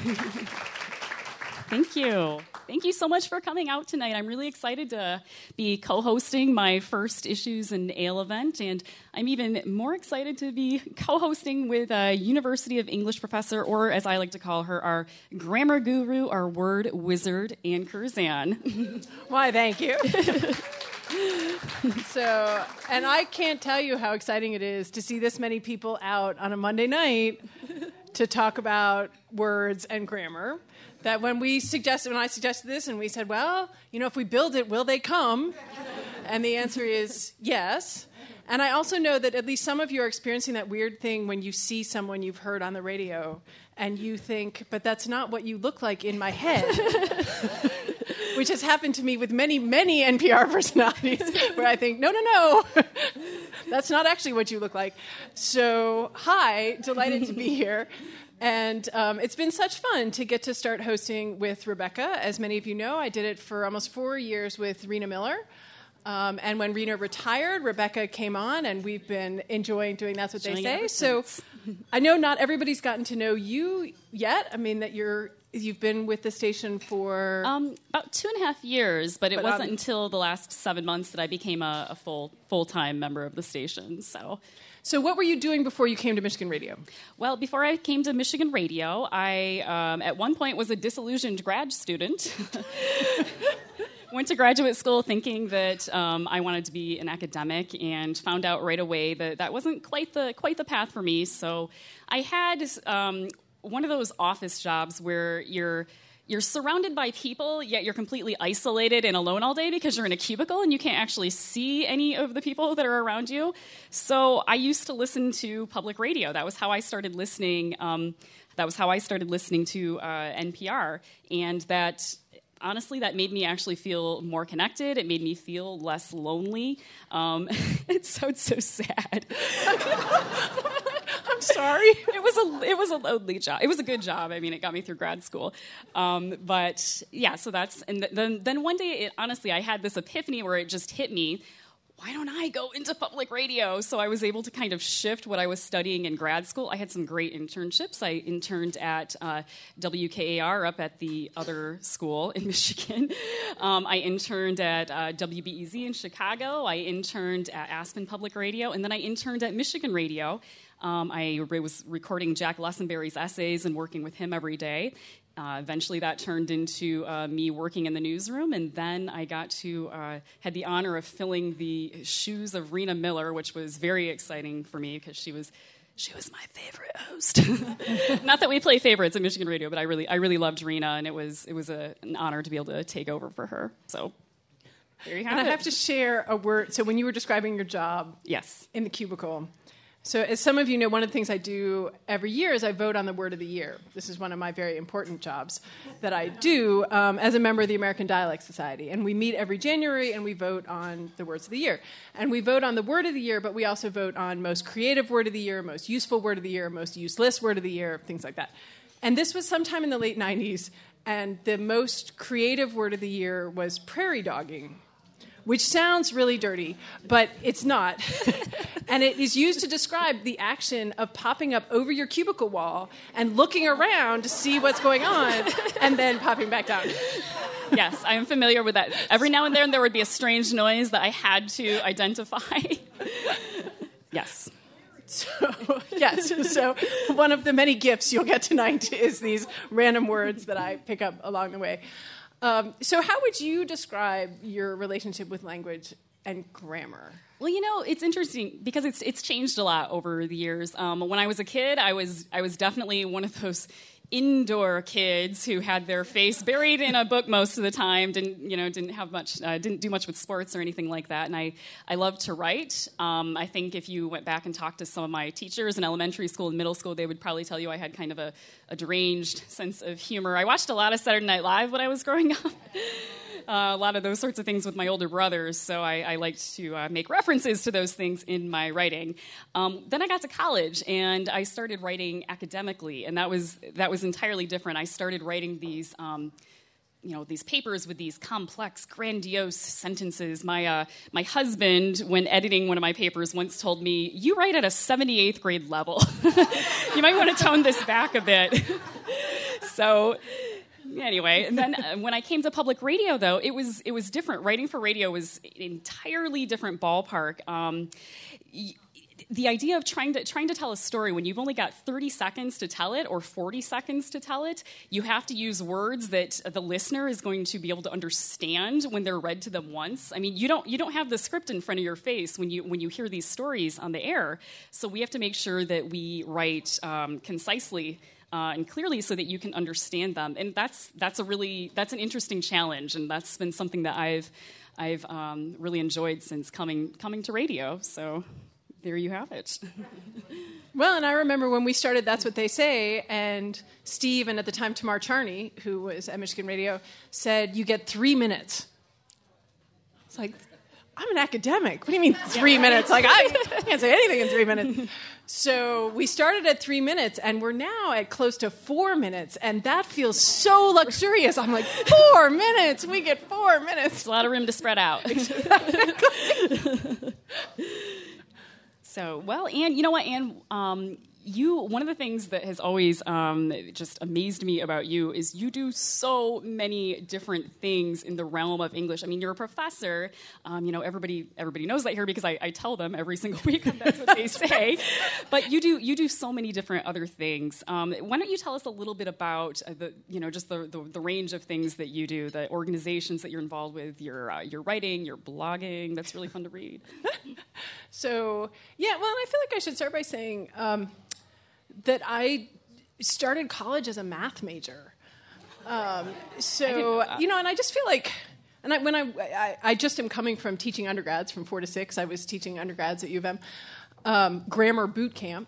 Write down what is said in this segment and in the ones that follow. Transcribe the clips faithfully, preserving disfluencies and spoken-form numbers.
Thank you. Thank you so much for coming out tonight. I'm really excited to be co-hosting my first Issues in Ale event, and I'm even more excited to be co-hosting with a University of English professor, or as I like to call her, our grammar guru, our word wizard, Ann Curzan. Why, thank you. So, and I can't tell you how exciting it is to see this many people out on a Monday night to talk about words and grammar. That when we suggested, when I suggested this, and we said, well, you know, if we build it, will they come? And the answer is yes. And I also know that at least some of you are experiencing that weird thing when you see someone you've heard on the radio, and you think, but that's not what you look like in my head. Which has happened to me with many, many N P R personalities, where I think, no, no, no, that's not actually what you look like. So, hi, delighted to be here. And um, it's been such fun to get to start hosting with Rebecca. As many of you know, I did it for almost four years with Rena Miller. Um, and when Rena retired, Rebecca came on, and we've been enjoying doing That's What They Say. So I know not everybody's gotten to know you yet. I mean, that you're... You've been with the station for... Um, about two and a half years, but it but wasn't um, until the last seven months that I became a, a full, full-time member of the station. So so what were you doing before you came to Michigan Radio? Well, before I came to Michigan Radio, I, um, at one point, was a disillusioned grad student. Went to graduate school thinking that um, I wanted to be an academic, and found out right away that that wasn't quite the, quite the path for me. So I had... Um, one of those office jobs where you're you're surrounded by people, yet you're completely isolated and alone all day because you're in a cubicle and you can't actually see any of the people that are around you. So I used to listen to public radio. That was how I started listening. Um, that was how I started listening to uh, N P R, and that. Honestly, that made me actually feel more connected. It made me feel less lonely. Um, it sounds so sad. I'm sorry. It was a it was a lonely job. It was a good job. I mean, it got me through grad school. Um, but yeah, so that's and th- then then one day, it, honestly, I had this epiphany where it just hit me. Why don't I go into public radio? So I was able to kind of shift what I was studying in grad school. I had some great internships. I interned at uh, W K A R up at the other school in Michigan. Um, I interned at uh, W B E Z in Chicago. I interned at Aspen Public Radio. And then I interned at Michigan Radio. Um, I was recording Jack Lessenberry's essays and working with him every day. Uh, eventually that turned into uh, me working in the newsroom, and then I got to, uh, had the honor of filling the shoes of Rena Miller, which was very exciting for me because she was she was my favorite host. Not that we play favorites at Michigan Radio, but I really I really loved Rena, and it was it was a, an honor to be able to take over for her. So there you have and it. I have to share a word. So when you were describing your job yes. in the cubicle, so as some of you know, one of the things I do every year is I vote on the word of the year. This is one of my very important jobs that I do um, as a member of the American Dialect Society. And we meet every January and we vote on the words of the year. And we vote on the word of the year, but we also vote on most creative word of the year, most useful word of the year, most useless word of the year, things like that. And this was sometime in the late nineties, and the most creative word of the year was prairie dogging, which sounds really dirty, but it's not. And it is used to describe the action of popping up over your cubicle wall and looking around to see what's going on and then popping back down. Yes, I am familiar with that. Every now and then there would be a strange noise that I had to identify. Yes. So, yes, so one of the many gifts you'll get tonight is these random words that I pick up along the way. Um, so how would you describe your relationship with language and grammar? Well, you know, it's interesting because it's it's changed a lot over the years. Um, when I was a kid, I was I was definitely one of those indoor kids who had their face buried in a book most of the time. Didn't you know? Didn't have much. Uh, didn't do much with sports or anything like that. And I I loved to write. Um, I think if you went back and talked to some of my teachers in elementary school and middle school, they would probably tell you I had kind of a, a deranged sense of humor. I watched a lot of Saturday Night Live when I was growing up. Uh, a lot of those sorts of things with my older brothers, so I, I liked to uh, make references to those things in my writing. Um, then I got to college, and I started writing academically, and that was that was entirely different. I started writing these, um, you know, these papers with these complex, grandiose sentences. My uh, my husband, when editing one of my papers, once told me, "You write at a seventy-eighth grade level. You might want to tone this back a bit." So anyway, and then uh, when I came to public radio, though, it was it was different. Writing for radio was an entirely different ballpark. Um, y- The idea of trying to trying to tell a story when you've only got thirty seconds to tell it or forty seconds to tell it, you have to use words that the listener is going to be able to understand when they're read to them once. I mean, you don't you don't have the script in front of your face when you when you hear these stories on the air. So we have to make sure that we write um, concisely uh, and clearly so that you can understand them. And that's that's a really that's an interesting challenge, and that's been something that I've I've um, really enjoyed since coming coming to radio. So. There you have it. Well, and I remember when we started That's What They Say, and Steve, and at the time Tamar Charney, who was at Michigan Radio, said, you get three minutes. It's like, I'm an academic. What do you mean three yeah, right. minutes? Like, I can't say anything in three minutes. So we started at three minutes, and we're now at close to four minutes, and that feels so luxurious. I'm like, four minutes? We get four minutes. There's a lot of room to spread out. So, well, Anne, you know what, Anne, um, you, one of the things that has always um, just amazed me about you is you do so many different things in the realm of English. I mean, you're a professor. Um, you know, everybody everybody knows that here because I, I tell them every single week that's what they say. But you do you do so many different other things. Um, why don't you tell us a little bit about the you know just the, the, the range of things that you do, the organizations that you're involved with, your uh, your writing, your blogging. That's really fun to read. So yeah, well, and I feel like I should start by saying. Um, that I started college as a math major. Um, so, you know, and I just feel like, and I, when I, I, I just am coming from teaching undergrads from four to six. I was teaching undergrads at U of M. Um, grammar boot camp.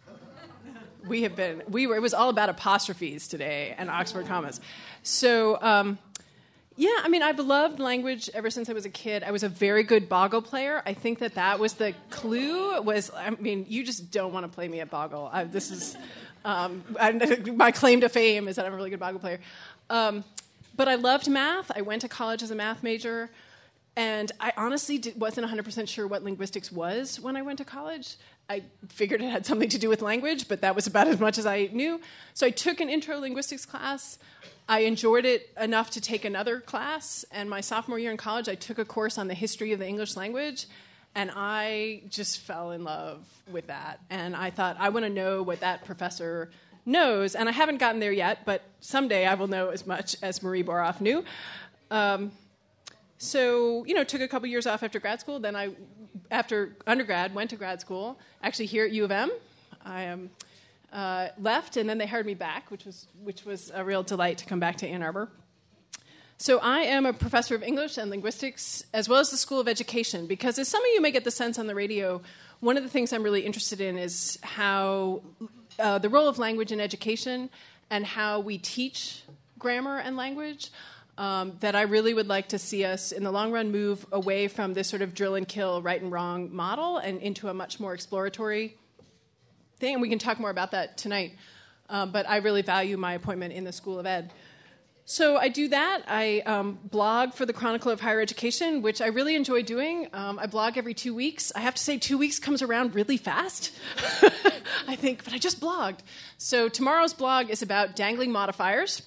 We have been, we were, it was all about apostrophes today and Oxford commas. So, um, yeah, I mean, I've loved language ever since I was a kid. I was a very good Boggle player. I think that that was the clue. Was I mean, you just don't want to play me at Boggle. I, this is um, I, my claim to fame is that I'm a really good Boggle player. Um, but I loved math. I went to college as a math major, and I honestly did, wasn't one hundred percent sure what linguistics was when I went to college. I figured it had something to do with language, but that was about as much as I knew. So I took an intro linguistics class. I enjoyed it enough to take another class, and my sophomore year in college, I took a course on the history of the English language, and I just fell in love with that. And I thought, I want to know what that professor knows, and I haven't gotten there yet, but someday I will know as much as Marie Boroff knew. Um, so, you know, took a couple years off after grad school. Then I, after undergrad, went to grad school, actually here at U of M. I am... Um, Uh, left, and then they hired me back, which was which was a real delight to come back to Ann Arbor. So I am a professor of English and linguistics, as well as the School of Education, because as some of you may get the sense on the radio, one of the things I'm really interested in is how uh, the role of language in education and how we teach grammar and language, um, that I really would like to see us, in the long run, move away from this sort of drill and kill, right and wrong model and into a much more exploratory thing, and we can talk more about that tonight. Um, but I really value my appointment in the School of Ed. So I do that. I um, blog for the Chronicle of Higher Education, which I really enjoy doing. Um, I blog every two weeks. I have to say, two weeks comes around really fast, I think, but I just blogged. So tomorrow's blog is about dangling modifiers,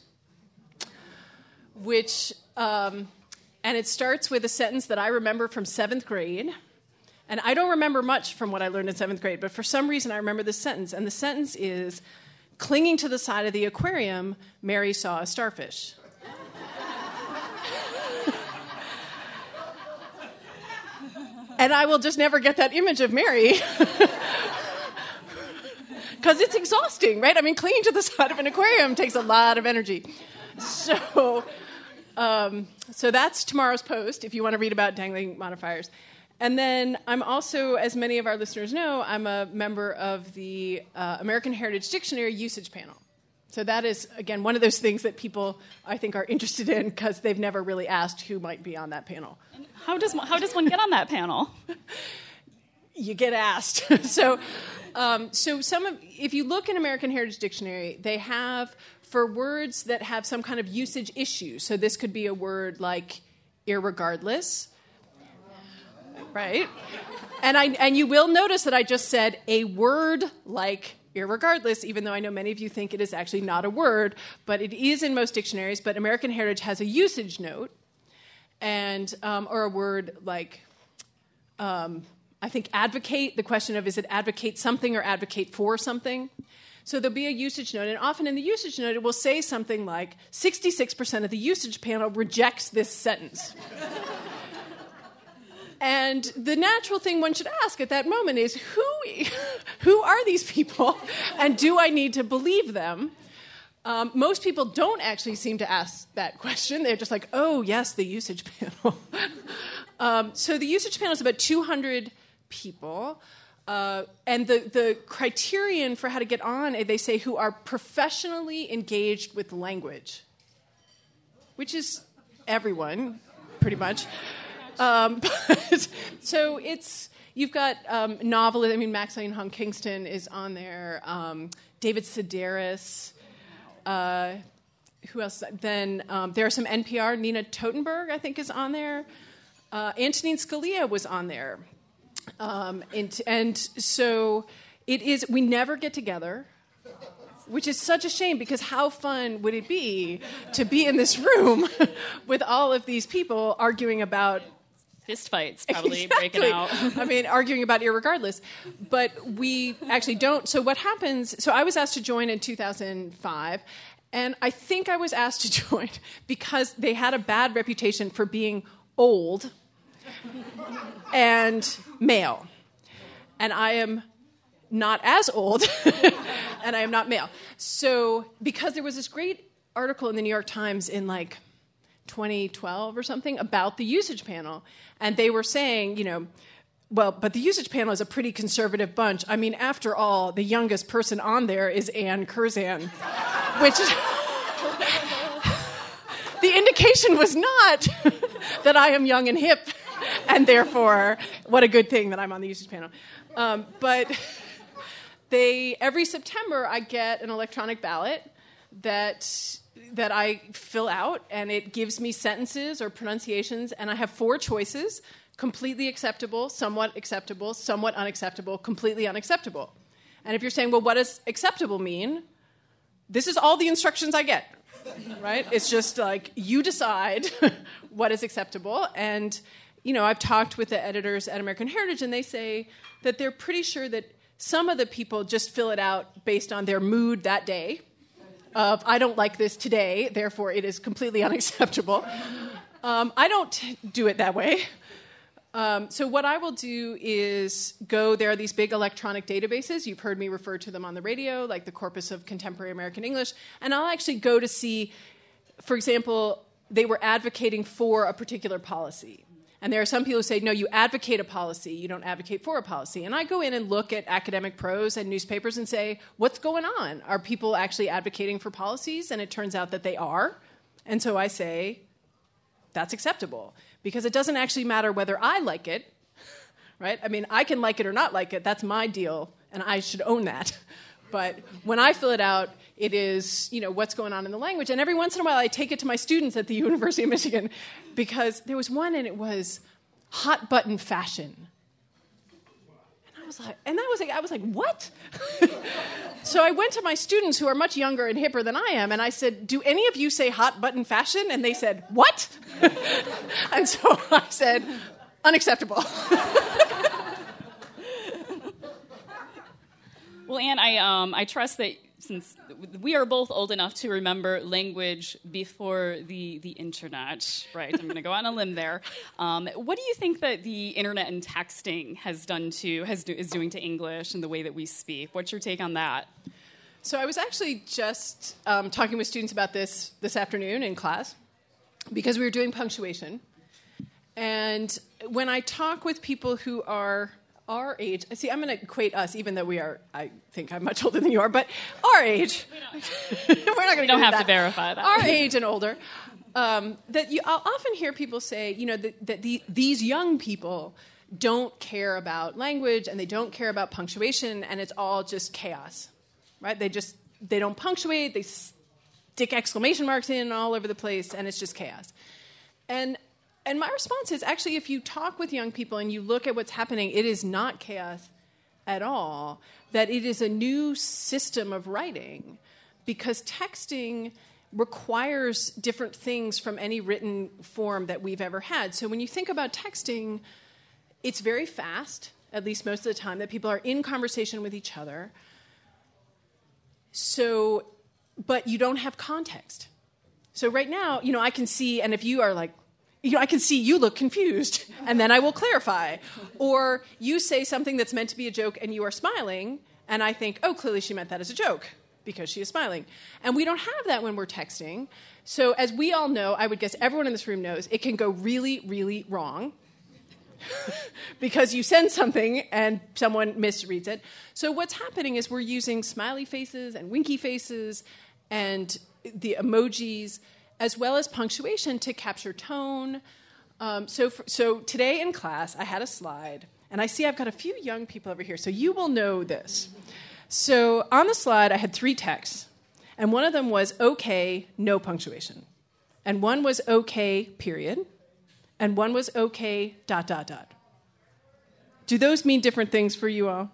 which, um, and it starts with a sentence that I remember from seventh grade. And I don't remember much from what I learned in seventh grade, but for some reason I remember this sentence. And the sentence is, clinging to the side of the aquarium, Mary saw a starfish. And I will just never get that image of Mary. Because it's exhausting, right? I mean, clinging to the side of an aquarium takes a lot of energy. So, um, so that's tomorrow's post, if you want to read about dangling modifiers. And then I'm also, as many of our listeners know, I'm a member of the uh, American Heritage Dictionary usage panel. So that is, again, one of those things that people, I think, are interested in because they've never really asked who might be on that panel. And how does how does one get on that panel? You get asked. so, um, so some of, if you look in American Heritage Dictionary, they have, for words that have some kind of usage issue, so this could be a word like irregardless, right? And I and you will notice that I just said a word like irregardless, even though I know many of you think it is actually not a word, but it is in most dictionaries. But American Heritage has a usage note, and um, or a word like, um, I think advocate, the question of is it advocate something or advocate for something? So there'll be a usage note, and often in the usage note it will say something like, sixty-six percent of the usage panel rejects this sentence. And the natural thing one should ask at that moment is, who, who are these people, and do I need to believe them? Um, most people don't actually seem to ask that question. They're just like, oh, yes, the usage panel. um, so the usage panel is about two hundred people. Uh, and the, the criterion for how to get on, they say, who are professionally engaged with language, which is everyone, pretty much. Um, but, so it's, you've got um, novelists, I mean, Maxine Hong Kingston is on there, um, David Sedaris, uh, who else? Then um, there are some N P R, Nina Totenberg, I think, is on there. Uh, Antonin Scalia was on there. Um, and, and so it is, we never get together, which is such a shame, because how fun would it be to be in this room with all of these people arguing about fist fights, probably exactly. breaking out. I mean, arguing about irregardless. But we actually don't. So what happens, so I was asked to join in two thousand five, and I think I was asked to join because they had a bad reputation for being old and male. And I am not as old, and I am not male. So because there was this great article in the New York Times in like twenty twelve or something about the usage panel, and they were saying, you know, well, but the usage panel is a pretty conservative bunch. I mean, after all, the youngest person on there is Anne Curzan, which the indication was not that I am young and hip, and therefore, what a good thing that I'm on the usage panel. Um, but they every September, I get an electronic ballot that that I fill out, and it gives me sentences or pronunciations, and I have four choices: completely acceptable, somewhat acceptable, somewhat unacceptable, completely unacceptable. And if you're saying, well, what does acceptable mean? This is all the instructions I get, right? It's just like, you decide what is acceptable. And, you know, I've talked with the editors at American Heritage, and they say that they're pretty sure that some of the people just fill it out based on their mood that day, of, I don't like this today, therefore it is completely unacceptable. Um, I don't t- do it that way. Um, so what I will do is go, there are these big electronic databases, you've heard me refer to them on the radio, like the Corpus of Contemporary American English, and I'll actually go to see, for example, they were advocating for a particular policy. And there are some people who say, no, you advocate a policy, you don't advocate for a policy. And I go in and look at academic prose and newspapers and say, what's going on? Are people actually advocating for policies? And it turns out that they are. And so I say, that's acceptable. Because it doesn't actually matter whether I like it, right? I mean, I can like it or not like it. That's my deal, and I should own that. But when I fill it out, it is, you know, what's going on in the language. And every once in a while, I take it to my students at the University of Michigan, because there was one, and it was hot button fashion. And I was like, and that was like, I was like, what? So I went to my students, who are much younger and hipper than I am, and I said, do any of you say hot button fashion? And they said, what? And so I said, unacceptable. Well, Anne, I um, I trust that since we are both old enough to remember language before the, the internet, right? I'm going to go on a limb there. Um, what do you think that the internet and texting has done to has do, is doing to English and the way that we speak? What's your take on that? So I was actually just um, talking with students about this this afternoon in class, because we were doing punctuation. And when I talk with people who are our age, see, I'm going to equate us, even though we are, I think I'm much older than you are, but our age. We don't, we're not going to don't have that. to verify that. Our age and older. Um, that you, I'll often hear people say, you know, that, that the, these young people don't care about language, and they don't care about punctuation, and it's all just chaos, right? They just, they don't punctuate, they stick exclamation marks in all over the place, and it's just chaos. And And my response is, actually, if you talk with young people and you look at what's happening, it is not chaos at all that it is a new system of writing, because texting requires different things from any written form that we've ever had. So when you think about texting, it's very fast, at least most of the time, that people are in conversation with each other. So, but you don't have context. So right now, you know, I can see, and if you are like, you know, I can see you look confused, and then I will clarify. Or you say something that's meant to be a joke, and you are smiling, and I think, oh, clearly she meant that as a joke, because she is smiling. And we don't have that when we're texting. So as we all know, I would guess everyone in this room knows, it can go really, really wrong because you send something and someone misreads it. So what's happening is we're using smiley faces and winky faces and the emojis as well as punctuation to capture tone. Um, so, for, so today in class, I had a slide, and I see I've got a few young people over here, so you will know this. So on the slide, I had three texts, and one of them was okay, no punctuation. And one was okay, period. And one was okay, dot, dot, dot. Do those mean different things for you all?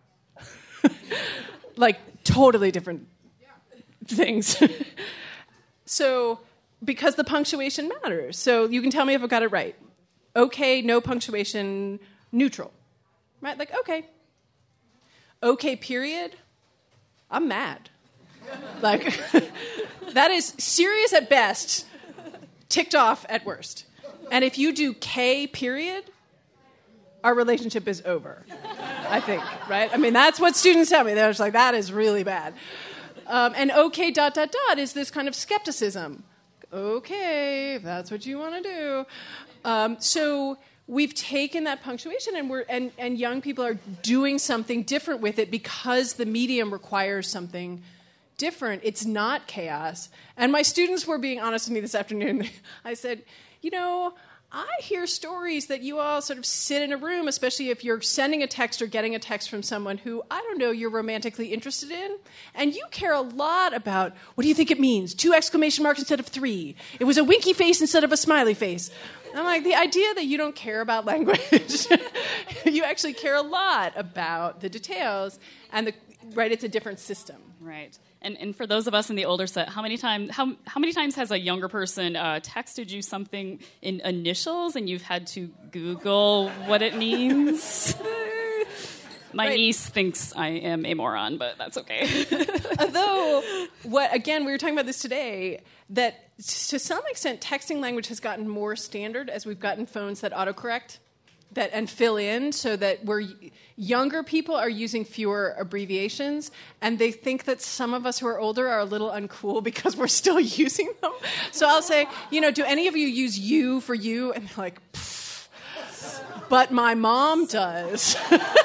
Like, totally different things. So, because the punctuation matters. So you can tell me if I've got it right. Okay, no punctuation, neutral. Right? Like, okay. Okay, period. I'm mad. Like, that is serious at best, ticked off at worst. And if you do K, period, our relationship is over, I think, right? I mean, that's what students tell me. They're just like, that is really bad. Um, and okay, dot, dot, dot is this kind of skepticism. Okay, if that's what you want to do. Um, so we've taken that punctuation, and we're and, and young people are doing something different with it because the medium requires something different. It's not chaos. And my students were being honest with me this afternoon. I said, you know, I hear stories that you all sort of sit in a room, especially if you're sending a text or getting a text from someone who, I don't know, you're romantically interested in, and you care a lot about, what do you think it means? Two exclamation marks instead of three. It was a winky face instead of a smiley face. I'm like, the idea that you don't care about language, you actually care a lot about the details, and the, right, it's a different system. Right. And and for those of us in the older set, how many times how how many times has a younger person uh, texted you something in initials and you've had to Google what it means? My right. niece thinks I am a moron, but that's okay. Although, what again, we were talking about this today, that to some extent texting language has gotten more standard as we've gotten phones that autocorrect that and fill in, so that we're younger people are using fewer abbreviations, and they think that some of us who are older are a little uncool because we're still using them. So I'll say, you know, do any of you use you for you? And they're like, pfft, but my mom does.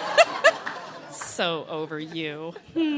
So over you.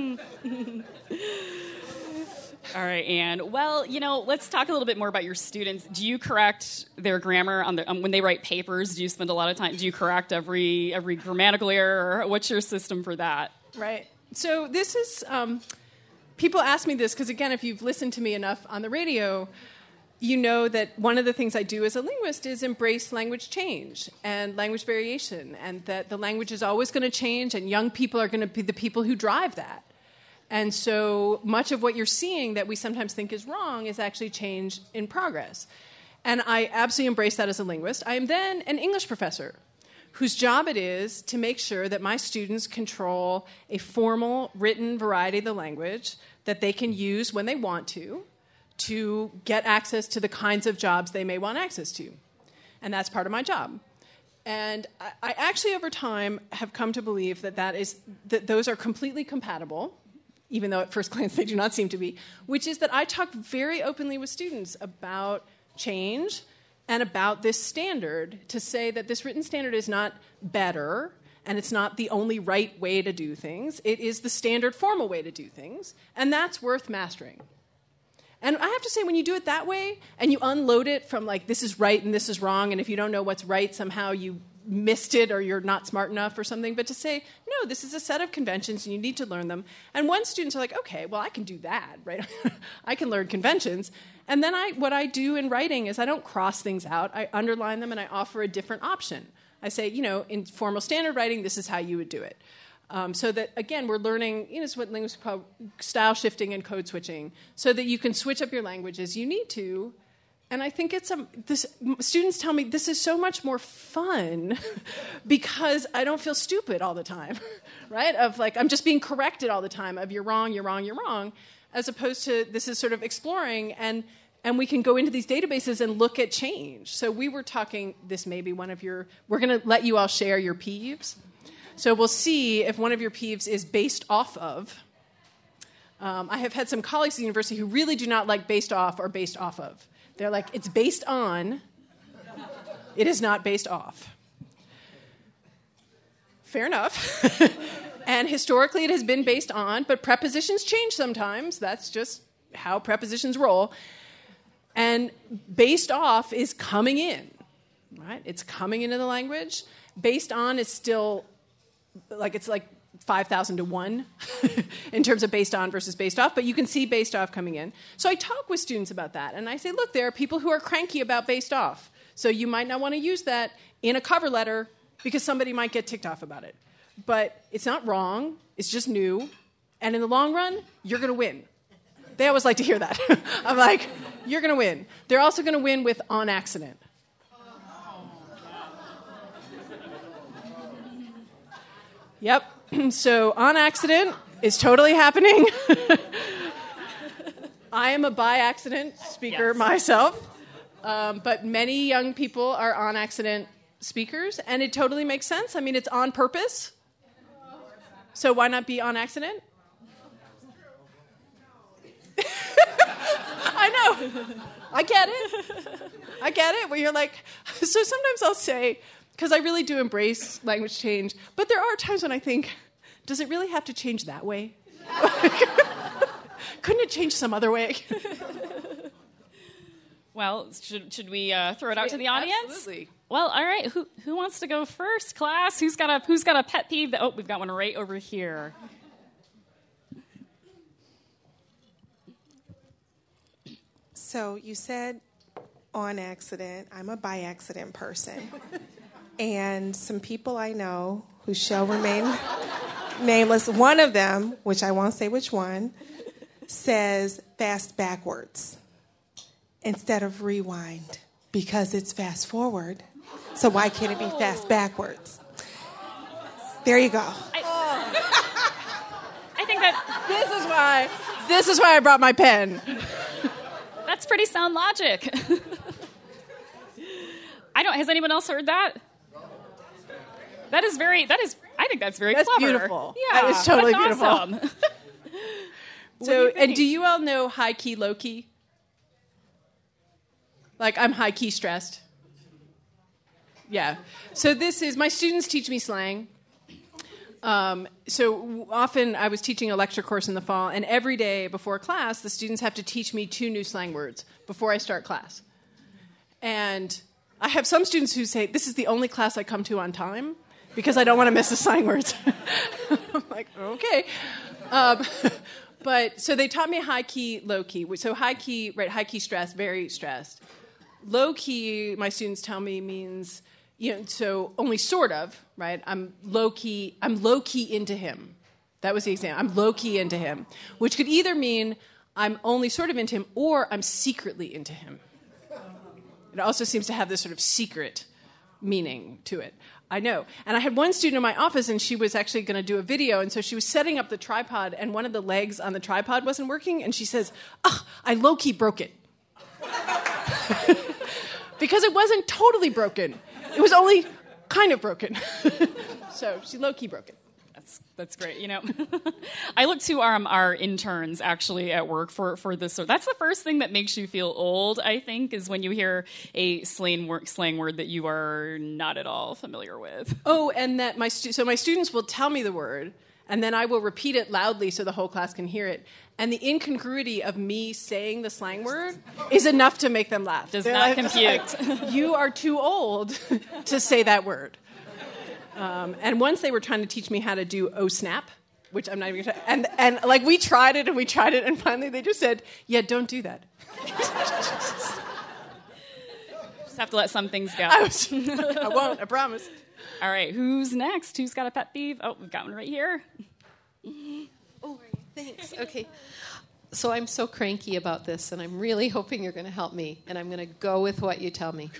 All right, Anne. Well, you know, let's talk a little bit more about your students. Do you correct their grammar on the, um, when they write papers? Do you spend a lot of time? Do you correct every every grammatical error? What's your system for that? Right. So this is um, people ask me this because, again, if you've listened to me enough on the radio, you know that one of the things I do as a linguist is embrace language change and language variation, and that the language is always going to change, and young people are going to be the people who drive that. And so much of what you're seeing that we sometimes think is wrong is actually change in progress. And I absolutely embrace that as a linguist. I am then an English professor whose job it is to make sure that my students control a formal, written variety of the language that they can use when they want to, to get access to the kinds of jobs they may want access to. And that's part of my job. And I, I actually, over time, have come to believe that, that, is, that those are completely compatible, even though at first glance they do not seem to be, which is that I talk very openly with students about change and about this standard, to say that this written standard is not better and it's not the only right way to do things. It is the standard formal way to do things, and that's worth mastering. And I have to say, when you do it that way and you unload it from like, this is right and this is wrong, and if you don't know what's right, somehow you missed it or you're not smart enough or something, but to say, no, this is a set of conventions and you need to learn them. And one students are like, okay, well, I can do that, right? I can learn conventions. And then I, what I do in writing is I don't cross things out. I underline them and I offer a different option. I say, you know, in formal standard writing, this is how you would do it. Um, so that, again, we're learning, you know, it's what linguists call style shifting and code switching, so that you can switch up your language as you need to. And I think it's a, this, students tell me this is so much more fun because I don't feel stupid all the time, right? Of like, I'm just being corrected all the time of you're wrong, you're wrong, you're wrong, as opposed to this is sort of exploring, and and we can go into these databases and look at change. So we were talking, this may be one of your, we're going to let you all share your peeves. So we'll see if one of your peeves is based off of. Um, I have had some colleagues at the university who really do not like based off or based off of. They're like, it's based on, it is not based off. Fair enough. And historically it has been based on, but prepositions change sometimes. That's just how prepositions roll. And based off is coming in, right? It's coming into the language. Based on is still, like it's like five thousand to one in terms of based on versus based off, but you can see based off coming in. So I talk with students about that, and I say, look, there are people who are cranky about based off. So you might not want to use that in a cover letter because somebody might get ticked off about it. But it's not wrong, it's just new, and in the long run, you're going to win. They always like to hear that. I'm like, you're going to win. They're also going to win with on accident. Yep. So on accident is totally happening. I am a by accident speaker yes. myself, um, but many young people are on accident speakers, and it totally makes sense. I mean, it's on purpose. So why not be on accident? I know. I get it. I get it. Where you're like, so sometimes I'll say, because I really do embrace language change, but there are times when I think, does it really have to change that way? Couldn't it change some other way? Well, should should we uh, throw it out to the audience? Absolutely. Well, all right. Who who wants to go first, class? Who's got a who's got a pet peeve? That, oh, we've got one right over here. So you said on accident. I'm a by accident person. And some people I know who shall remain nameless, one of them, which I won't say which one, says fast backwards instead of rewind because it's fast forward. So why can't it be fast backwards? There you go. I, I think that this is why this is why I brought my pen. That's pretty sound logic. I don't. Has anyone else heard that? That is very. That is. I think that's very that's clever. Beautiful. Yeah, that is totally that's beautiful. Awesome. So, do and do you all know high key, low key? Like I'm high key stressed. Yeah. So this is my students teach me slang. Um, so often I was teaching a lecture course in the fall, and every day before class, the students have to teach me two new slang words before I start class. And I have some students who say, this is the only class I come to on time because I don't want to miss the slang words. I'm like, okay. Um, but so they taught me high key, low key. So high key, right, high key stressed, very stressed. Low key, my students tell me, means, you know, so only sort of, right? I'm low key, I'm low key into him. That was the example. I'm low key into him, which could either mean I'm only sort of into him or I'm secretly into him. It also seems to have this sort of secret meaning to it. I know. And I had one student in my office, and she was actually going to do a video, and so she was setting up the tripod, and one of the legs on the tripod wasn't working, and she says, "Ah, I low-key broke it." Because it wasn't totally broken. It was only kind of broken. So she low-key broke it. That's that's great. You know, I look to our, our interns actually at work for, for this. So that's the first thing that makes you feel old, I think, is when you hear a slang word, slang word that you are not at all familiar with. Oh, and that my stu- so my students will tell me the word, and then I will repeat it loudly so the whole class can hear it. And the incongruity of me saying the slang word is enough to make them laugh. Does They're not like, compute. Like, you are too old to say that word. Um, and once they were trying to teach me how to do oh snap, which I'm not even going to, and and like we tried it and we tried it, and finally they just said, yeah, don't do that. Just have to let some things go. I, was, I won't, I promise. All right, who's next? Who's got a pet peeve? Oh, we've got one right here. Oh, thanks. Okay. So I'm so cranky about this, and I'm really hoping you're going to help me, and I'm going to go with what you tell me.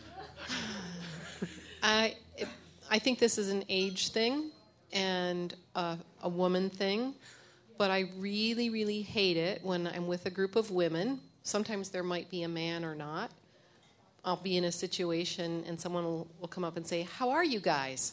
I I think this is an age thing and a, a woman thing, but I really, really hate it when I'm with a group of women. Sometimes there might be a man or not. I'll be in a situation, and someone will, will come up and say, "How are you guys?"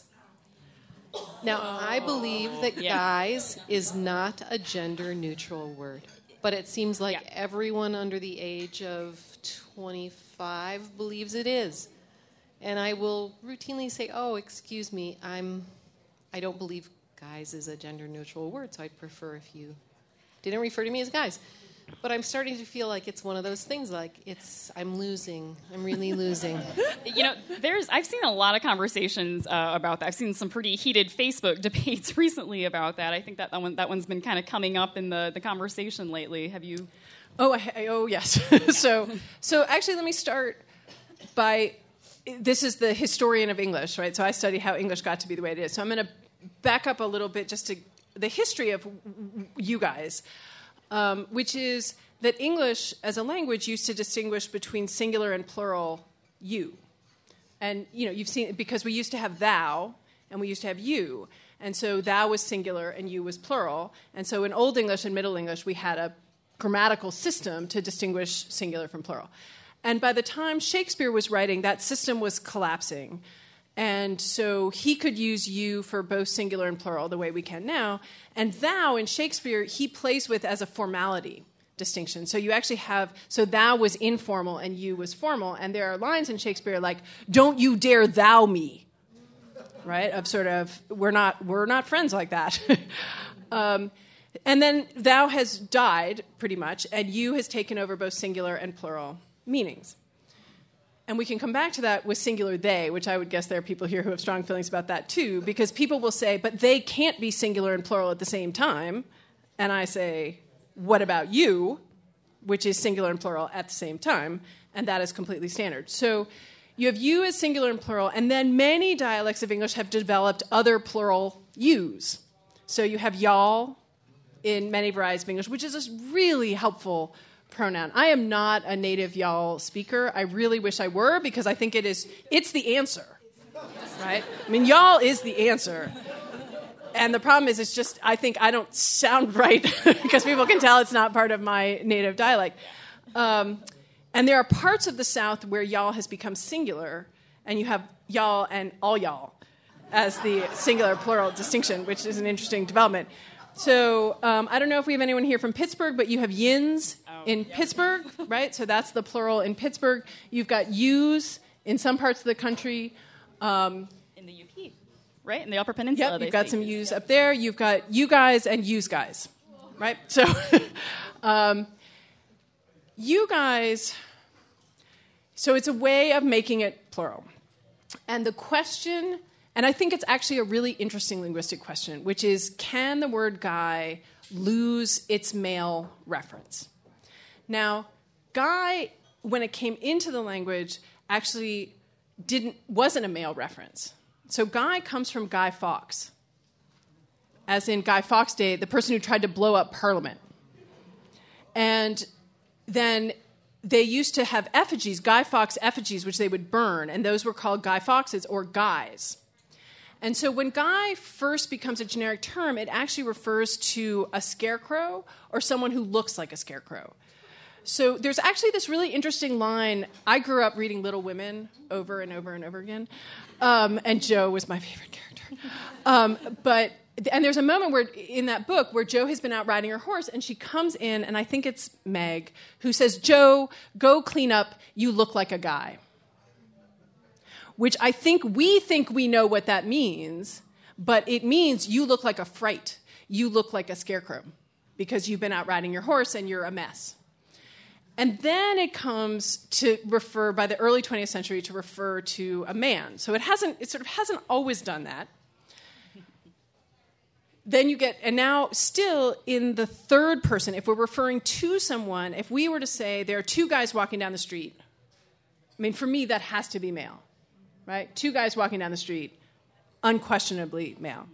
Now, I believe that Yeah. guys is not a gender-neutral word. But it seems like Yeah. everyone under the age of twenty-five believes it is. And I will routinely say, oh, excuse me, I'm, I don't believe guys is a gender-neutral word, so I'd prefer if you didn't refer to me as guys. But I'm starting to feel like it's one of those things, like it's, I'm losing. I'm really losing. You know, there's I've seen a lot of conversations uh, about that. I've seen some pretty heated Facebook debates recently about that. I think that that, one, that one's been kind of coming up in the, the conversation lately. Have you? Oh, I, I- oh yes. so, so actually, let me start by. This is the historian of English, right? So I study how English got to be the way it is. So I'm going to back up a little bit just to the history of you guys. Um, which is that English as a language used to distinguish between singular and plural you. And, you know, you've seen, because we used to have thou and we used to have you. And so thou was singular and you was plural. And so in Old English and Middle English, we had a grammatical system to distinguish singular from plural. And by the time Shakespeare was writing, that system was collapsing. And so he could use you for both singular and plural the way we can now. And thou in Shakespeare, he plays with as a formality distinction. So you actually have, so thou was informal and you was formal. And there are lines in Shakespeare like, don't you dare thou me, right? Of sort of, we're not, we're not friends like that. um, and then thou has died pretty much, and you has taken over both singular and plural meanings. And we can come back to that with singular they, which I would guess there are people here who have strong feelings about that too, because people will say, but they can't be singular and plural at the same time. And I say, what about you, which is singular and plural at the same time? And that is completely standard. So you have you as singular and plural, and then many dialects of English have developed other plural yous. So you have y'all in many varieties of English, which is a really helpful pronoun. I am not a native y'all speaker. I really wish I were, because I think it is, it's the answer, right? I mean, y'all is the answer. And the problem is, it's just, I think I don't sound right because people can tell it's not part of my native dialect. Um, and there are parts of the South where y'all has become singular, and you have y'all and all y'all as the singular plural distinction, which is an interesting development. So um, I don't know if we have anyone here from Pittsburgh, but you have yins oh, in yep. Pittsburgh, right? So that's the plural in Pittsburgh. You've got yous in some parts of the country. Um, in the U P, right? In the Upper Peninsula. Yep, you've got some yous yep. up there. You've got you guys and yous guys, right? So um, you guys, so it's a way of making it plural. And the question... And I think it's actually a really interesting linguistic question, which is, can the word guy lose its male reference? Now, guy, when it came into the language, actually didn't wasn't a male reference. So guy comes from Guy Fawkes, as in Guy Fawkes Day, the person who tried to blow up Parliament. And then they used to have effigies, Guy Fawkes effigies, which they would burn, and those were called Guy Fawkes or guys. And so when guy first becomes a generic term, it actually refers to a scarecrow or someone who looks like a scarecrow. So there's actually this really interesting line. I grew up reading Little Women over and over and over again, um, and Jo was my favorite character. Um, but and there's a moment where in that book where Jo has been out riding her horse, and she comes in, and I think it's Meg, who says, "Jo, go clean up. You look like a guy." Which I think we think we know what that means, but it means you look like a fright. You look like a scarecrow because you've been out riding your horse and you're a mess. And then it comes to refer, by the early twentieth century, to refer to a man. So it hasn't, it sort of hasn't always done that. Then you get, and now still in the third person, if we're referring to someone, if we were to say there are two guys walking down the street, I mean, for me, that has to be male. Right? Two guys walking down the street, unquestionably male.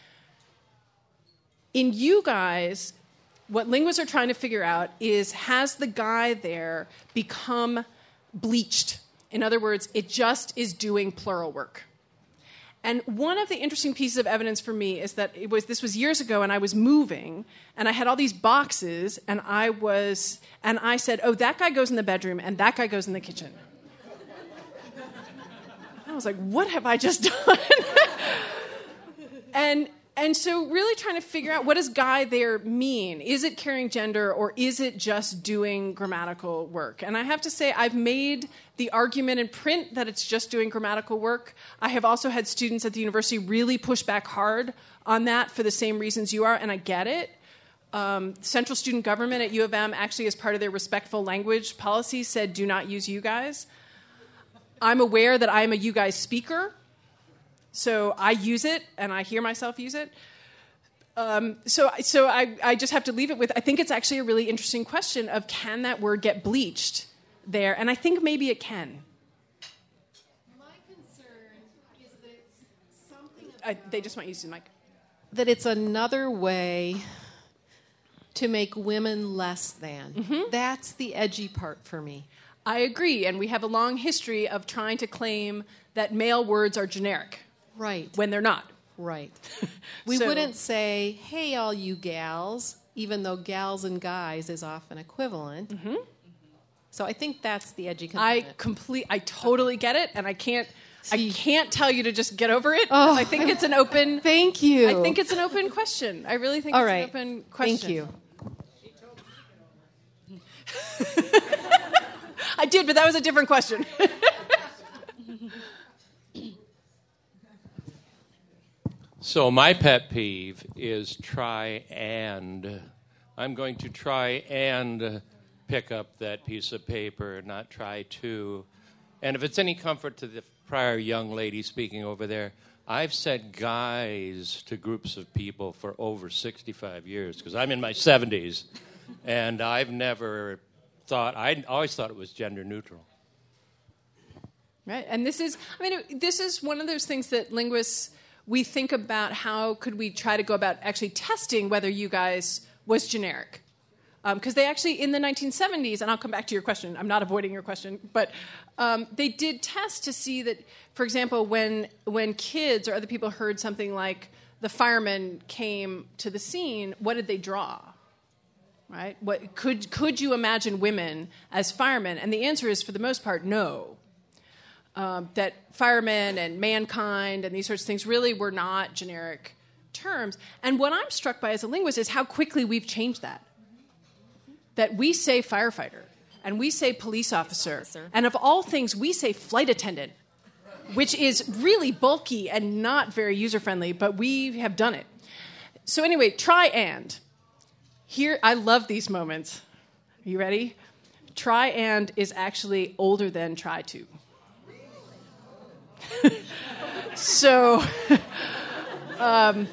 In you guys, what linguists are trying to figure out is, has the guy there become bleached? In other words, it just is doing plural work. And one of the interesting pieces of evidence for me is that it was this was years ago, and I was moving, and I had all these boxes, and I was, and I said, "Oh, that guy goes in the bedroom, and that guy goes in the kitchen." I was like, "What have I just done?" and and so, really trying to figure out, what does "guy" there mean? Is it carrying gender, or is it just doing grammatical work? And I have to say, I've made the argument in print that it's just doing grammatical work. I have also had students at the university really push back hard on that for the same reasons you are, and I get it. Um, Central Student Government at U of M actually, as part of their respectful language policy, said, do not use "you guys." I'm aware that I am a "you guys" speaker, so I use it, and I hear myself use it. Um, so so I, I just have to leave it with, I think it's actually a really interesting question of, can that word get bleached there? And I think maybe it can. My concern is that it's something... I, they just want you to use the mic. That it's another way to make women less than. Mm-hmm. That's the edgy part for me. I agree, and we have a long history of trying to claim that male words are generic. Right. When they're not. Right. We so, wouldn't say, "Hey, all you gals," even though "gals" and "guys" is often equivalent. Mm-hmm. So I think that's the edgy component. I complete. I totally get it, and I can't. See, I can't tell you to just get over it. Oh, I think it's an open. Thank you. I think it's an open question. I really think all it's right. an open question. Thank you. I did, but that was a different question. So my pet peeve is try and. I'm going to try and pick up that piece of paper, not try to. And if it's any comfort to the prior young lady speaking over there, I've said "guys" to groups of people for over sixty-five years, because I'm in my seventies, and I've never thought, I always thought it was gender neutral. Right, and this is, I mean, this is one of those things that linguists, we think about, how could we try to go about actually testing whether "you guys" was generic. Because um, they actually, in the nineteen seventies, and I'll come back to your question, I'm not avoiding your question, but um, they did test to see that, for example, when when kids or other people heard something like the firemen came to the scene, what did they draw? Right? What, could, could you imagine women as firemen? And the answer is, for the most part, no. Um, that firemen and mankind and these sorts of things really were not generic terms. And what I'm struck by as a linguist is how quickly we've changed that. That we say firefighter, and we say police officer, officer, and of all things, we say flight attendant, which is really bulky and not very user-friendly, but we have done it. So anyway, try and. Here, I love these moments. Are you ready? Try and is actually older than try to. so, um,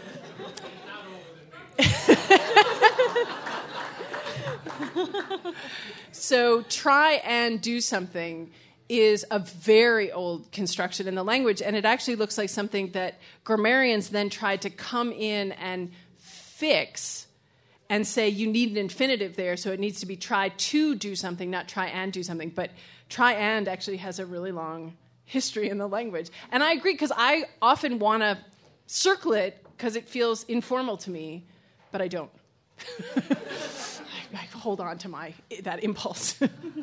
so try and do something is a very old construction in the language, and it actually looks like something that grammarians then tried to come in and fix and say you need an infinitive there, so it needs to be try to do something, not try and do something. But try and actually has a really long history in the language. And I agree, because I often want to circle it because it feels informal to me, but I don't. I, I hold on to my that impulse.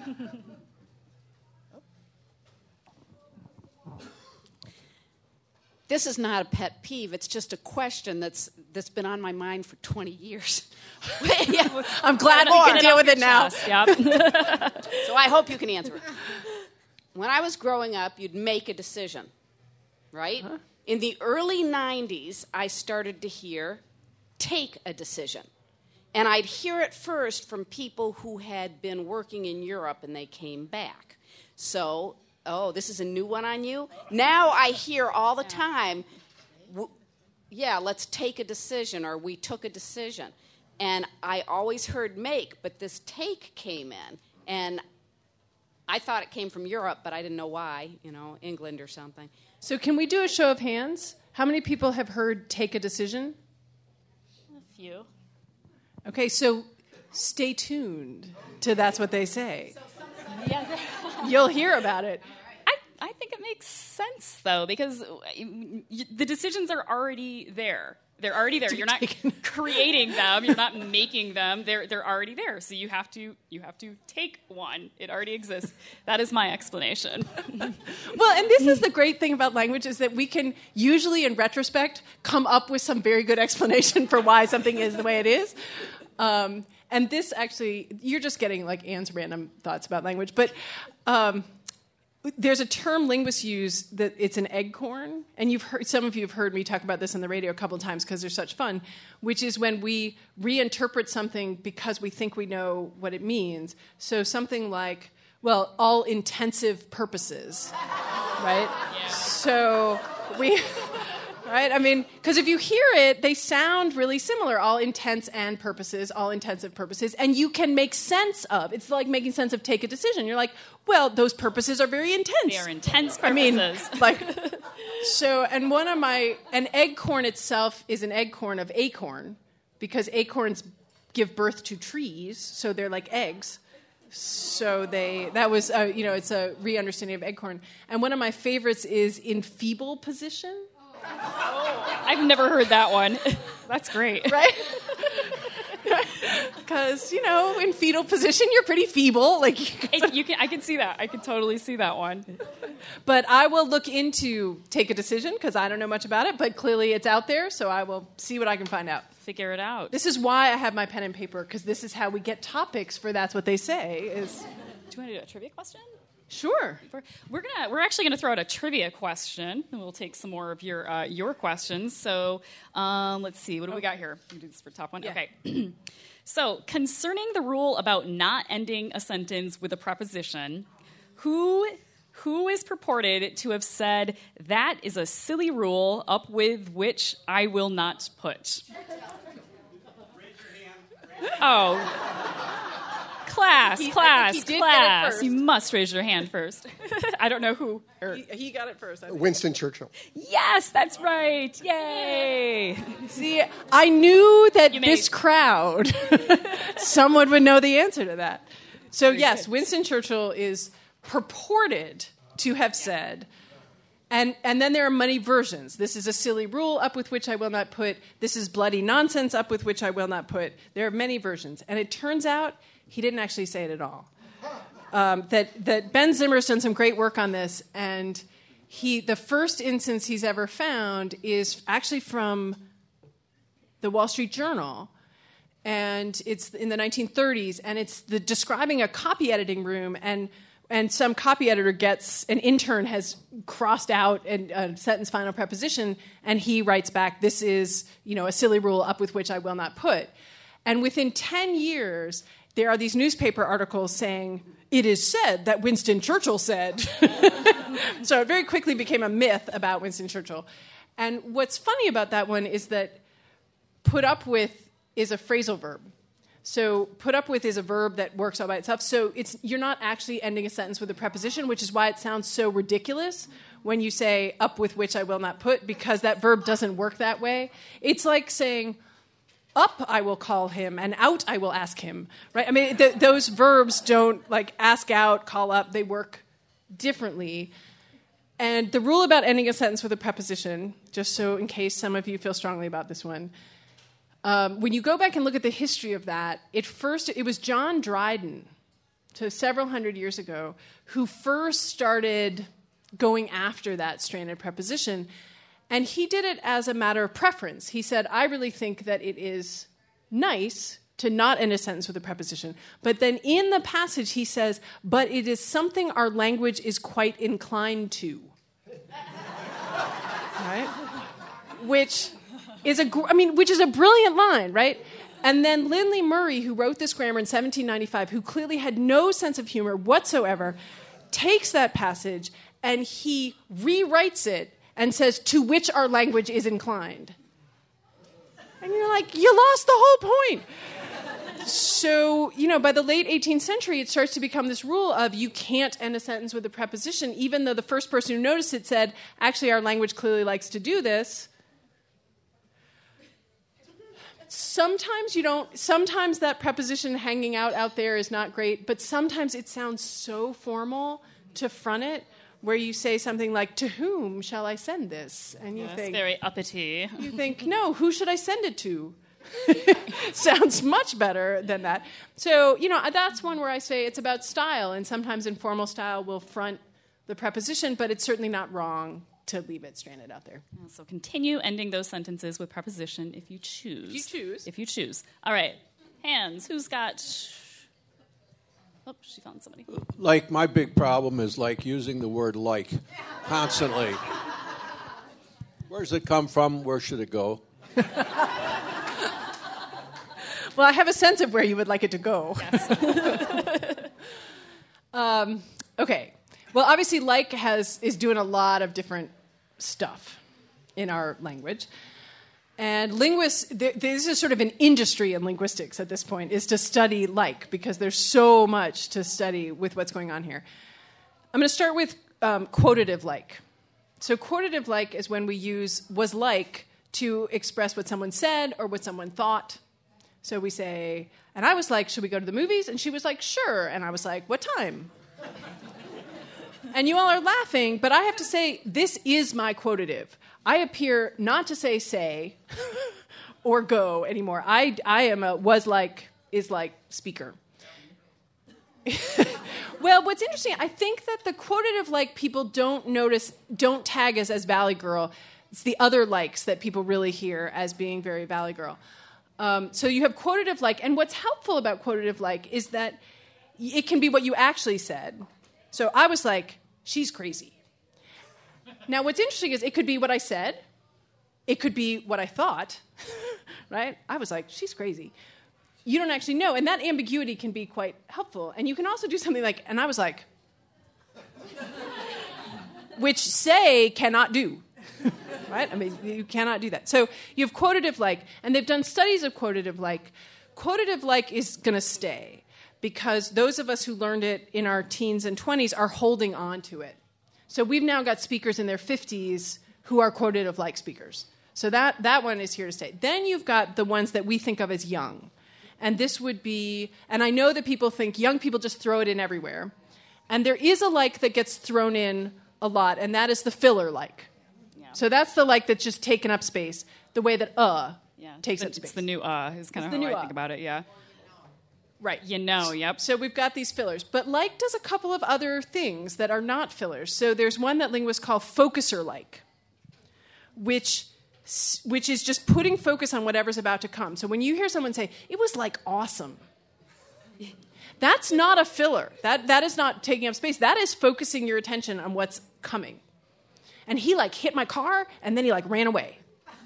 This is not a pet peeve. It's just a question that's that's been on my mind for twenty years. yeah. I'm glad we can deal with it now. Yep. So I hope you can answer it. When I was growing up, you'd make a decision, right? Uh-huh. In the early nineties, I started to hear, take a decision. And I'd hear it first from people who had been working in Europe and they came back. So, oh, this is a new one on you? Now I hear all the time, w- yeah, let's take a decision, or we took a decision. And I always heard make, but this take came in. And I thought it came from Europe, but I didn't know why, you know, England or something. So can we do a show of hands? How many people have heard take a decision? A few. Okay, so stay tuned to That's What They Say. Yeah. You'll hear about it. I, I think it makes sense, though, because y- y- the decisions are already there. They're already there. You're not creating them. You're not making them. They're they're already there. So you have to you have to take one. It already exists. That is my explanation. Well, and this is the great thing about language is that we can usually, in retrospect, come up with some very good explanation for why something is the way it is. Um, and this actually, you're just getting like Anne's random thoughts about language, but. Um, There's a term linguists use that it's an eggcorn, and you've heard, some of you have heard me talk about this on the radio a couple of times because they're such fun, which is when we reinterpret something because we think we know what it means. So something like, well, all intensive purposes, right? Yeah. So we... Right? I mean, because if you hear it, they sound really similar, all intents and purposes, all intensive purposes, and you can make sense of. It's like making sense of take a decision. You're like, well, those purposes are very intense. They are intense purposes. I mean, like, so, and one of my, an eggcorn itself is an eggcorn of acorn, because acorns give birth to trees, so they're like eggs. So they, that was, uh, you know, it's a re-understanding of eggcorn. And one of my favorites is in feeble position. Oh, I've never heard that one. That's great. Right? Because, you know, in fetal position, you're pretty feeble. Like it, you can, I can see that. I can totally see that one. But I will look into take a decision because I don't know much about it, but clearly it's out there, so I will see what I can find out. Figure it out. This is why I have my pen and paper, because this is how we get topics for That's What They Say. Is Do you want to do a trivia question? Sure. We're, we're gonna we're actually gonna throw out a trivia question, and we'll take some more of your uh, your questions. So um, let's see, what do we got here? We do this for top one. Yeah. Okay. So concerning the rule about not ending a sentence with a preposition, who who is purported to have said that is a silly rule up with which I will not put? Oh. Class, he, class, he did class. Get it first. You must raise your hand first. I don't know who. Or... He, he got it first. I think. Winston Churchill. Yes, that's right. Yay. See, I knew that You made- this crowd, someone would know the answer to that. So, yes, Winston Churchill is purported to have said, and, and then there are many versions. This is a silly rule, up with which I will not put. This is bloody nonsense, up with which I will not put. There are many versions. And it turns out he didn't actually say it at all. Um, that, that Ben Zimmer's done some great work on this, and he the first instance he's ever found is actually from the Wall Street Journal, and it's in the nineteen thirties, and it's the describing a copy editing room, and and some copy editor gets, an intern has crossed out a, a sentence final preposition, and he writes back, this is, you know, a silly rule up with which I will not put. And within ten years, there are these newspaper articles saying, it is said that Winston Churchill said. So it very quickly became a myth about Winston Churchill. And what's funny about that one is that put up with is a phrasal verb. So put up with is a verb that works all by itself. So it's you're not actually ending a sentence with a preposition, which is why it sounds so ridiculous when you say up with which I will not put, because that verb doesn't work that way. It's like saying, up I will call him, and out I will ask him. Right? I mean, th- those verbs don't, like, ask out, call up. They work differently. And the rule about ending a sentence with a preposition, just so in case some of you feel strongly about this one, um, when you go back and look at the history of that, it first it was John Dryden, so several hundred years ago, who first started going after that stranded preposition. And he did it as a matter of preference. He said, I really think that it is nice to not end a sentence with a preposition. But then in the passage, he says, but it is something our language is quite inclined to. Right? Which is a, gr- I mean, which is a brilliant line, right? And then Lindley Murray, who wrote this grammar in seventeen ninety-five, who clearly had no sense of humor whatsoever, takes that passage and he rewrites it and says, to which our language is inclined. And you're like, you lost the whole point. so, you know, by the late eighteenth century, it starts to become this rule of you can't end a sentence with a preposition, even though the first person who noticed it said, actually, our language clearly likes to do this. Sometimes you don't, sometimes that preposition hanging out out there is not great, but sometimes it sounds so formal to front it, where you say something like, to whom shall I send this? And you Yes, think, very uppity. you think, no, who should I send it to? Sounds much better than that. So, you know, that's one where I say it's about style, and sometimes informal style will front the preposition, but it's certainly not wrong to leave it stranded out there. So continue ending those sentences with preposition if you choose. If you choose. If you choose. All right. Hands. Who's got... Oh, she found somebody. Like, my big problem is, like, using the word like constantly. Where does it come from? Where should it go? Well, I have a sense of where you would like it to go. Yes. um, okay. Well, obviously, like has is doing a lot of different stuff in our language. And linguists, th- this is sort of an industry in linguistics at this point, is to study like, because there's so much to study with what's going on here. I'm going to start with um, quotative like. So quotative like is when we use was like to express what someone said or what someone thought. So we say, and I was like, should we go to the movies? And she was like, sure. And I was like, what time? And you all are laughing, but I have to say, this is my quotative. I appear not to say say or go anymore. I, I am a was like, is like speaker. Well, what's interesting, I think that the quotative like people don't notice, don't tag us as Valley Girl. It's the other likes that people really hear as being very Valley Girl. Um, so you have quotative like, and what's helpful about quotative like is that it can be what you actually said. So I was like, she's crazy. Now, what's interesting is it could be what I said. It could be what I thought, right? I was like, she's crazy. You don't actually know. And that ambiguity can be quite helpful. And you can also do something like, and I was like, which say cannot do, right? I mean, you cannot do that. So you have quotative like, and they've done studies of quotative like. Quotative like is going to stay, because those of us who learned it in our teens and twenties are holding on to it. So we've now got speakers in their fifties who are quotative like speakers. So that, that one is here to stay. Then you've got the ones that we think of as young. And this would be, and I know that people think young people just throw it in everywhere. And there is a like that gets thrown in a lot, and that is the filler like. Yeah. So that's the like that's just taken up space, the way that uh yeah. takes the, up space. It's the new uh is kind of how I uh. think about it, yeah. Right. You know, yep. So we've got these fillers. But like does a couple of other things that are not fillers. So there's one that linguists call focuser like, which which is just putting focus on whatever's about to come. So when you hear someone say, it was like awesome, that's not a filler. That that is not taking up space. That is focusing your attention on what's coming. And he like hit my car, and then he like ran away.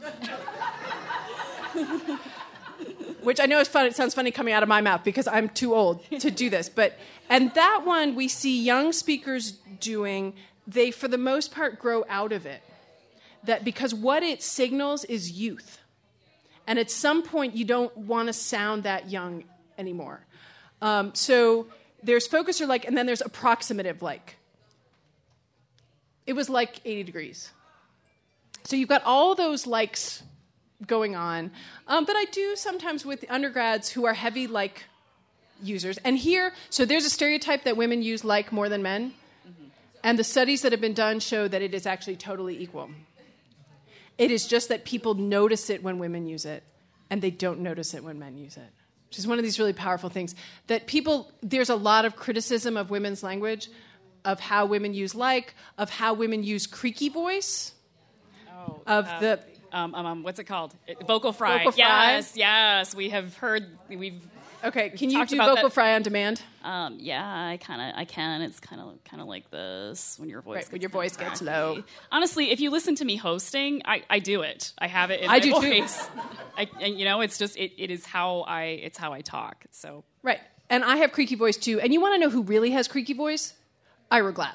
Which I know is fun. It sounds funny coming out of my mouth because I'm too old to do this. But and that one we see young speakers doing. They, for the most part, grow out of it. That because what it signals is youth, and at some point you don't want to sound that young anymore. Um, so there's focuser like, and then there's approximative like. It was like eighty degrees. So you've got all those likes going on. Um, but I do sometimes with undergrads who are heavy like users. And here, so there's a stereotype that women use like more than men. Mm-hmm. And the studies that have been done show that it is actually totally equal. It is just that people notice it when women use it, and they don't notice it when men use it. Which is one of these really powerful things. That people, there's a lot of criticism of women's language, of how women use like, of how women use creaky voice, oh, of uh, the... Um, um, um, what's it called? Vocal fry. Vocal fry. Yes, yes. We have heard. We've. Okay, can you talked do about vocal that. fry on demand? Um, yeah, I kind of, I can. It's kind of, kind of like this when your voice. Right, gets when your kinda voice gets cracky. low. Honestly, if you listen to me hosting, I, I do it. I have it in I my do too. voice. I, and you know, it's just, it, it is how I, it's how I talk. So Right, and I have creaky voice too. And you want to know who really has creaky voice? Ira Glass.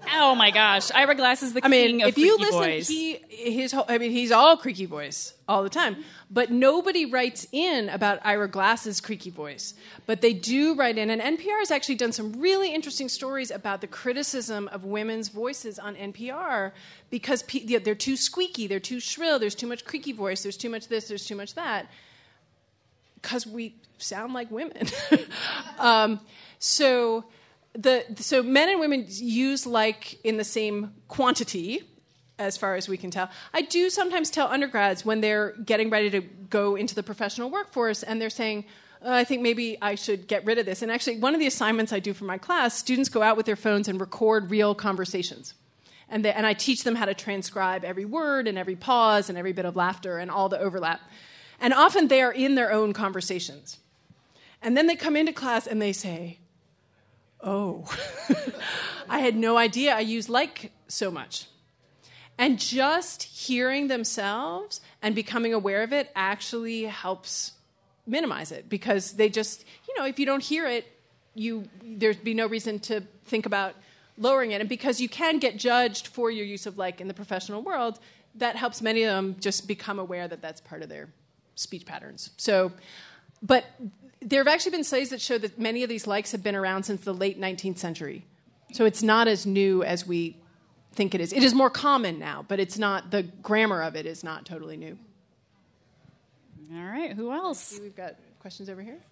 Oh my gosh, Ira Glass is the I king mean, of if you creaky listen, voice. he his whole, I mean, he's all creaky voice all the time. But nobody writes in about Ira Glass's creaky voice. But they do write in, and N P R has actually done some really interesting stories about the criticism of women's voices on N P R because pe- yeah, they're too squeaky, they're too shrill, there's too much creaky voice, there's too much this, there's too much that. Because we sound like women. um, so. The, so men and women use like in the same quantity, as far as we can tell. I do sometimes tell undergrads when they're getting ready to go into the professional workforce and they're saying, uh, I think maybe I should get rid of this. And actually, one of the assignments I do for my class, students go out with their phones and record real conversations. And, they, and I teach them how to transcribe every word and every pause and every bit of laughter and all the overlap. And often they are in their own conversations. And then they come into class and they say, oh, I had no idea I use like so much. And just hearing themselves and becoming aware of it actually helps minimize it because they just, you know, if you don't hear it, you there'd be no reason to think about lowering it. And because you can get judged for your use of like in the professional world, that helps many of them just become aware that that's part of their speech patterns. So, but there have actually been studies that show that many of these likes have been around since the late nineteenth century. So it's not as new as we think it is. It is more common now, but it's not, the grammar of it is not totally new. All right, who else? We've got questions over here.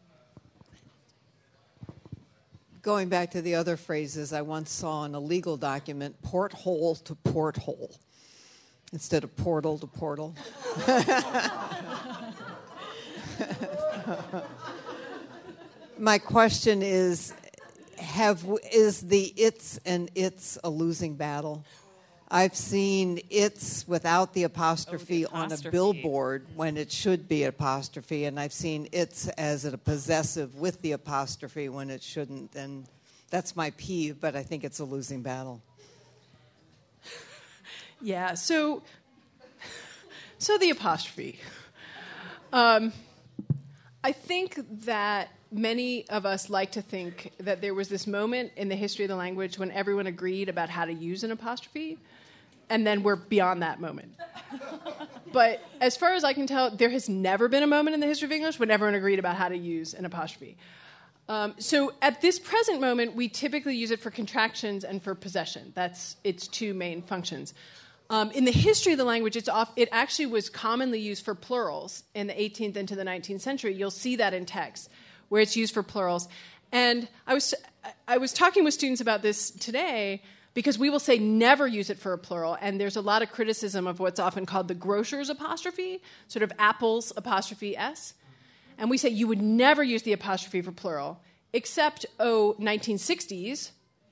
Going back to the other phrases, I once saw in a legal document, porthole to porthole, instead of portal to portal. My question is, have is the it's and it's a losing battle? I've seen it's without the apostrophe, oh, the on apostrophe. a billboard when it should be an apostrophe, and I've seen it's as a possessive with the apostrophe when it shouldn't, and that's my peeve, but I think it's a losing battle. Yeah, so, so the apostrophe. Um, I think that many of us like to think that there was this moment in the history of the language when everyone agreed about how to use an apostrophe, and then we're beyond that moment. But as far as I can tell, there has never been a moment in the history of English when everyone agreed about how to use an apostrophe. Um, so at this present moment, we typically use it for contractions and for possession. That's its two main functions. Um, in the history of the language, it's off, it actually was commonly used for plurals in the eighteenth into the nineteenth century. You'll see that in text, where it's used for plurals. And I was I was talking with students about this today because we will say never use it for a plural, and there's a lot of criticism of what's often called the grocer's apostrophe, sort of Apple's apostrophe S. And we say you would never use the apostrophe for plural, except, oh, nineteen sixties,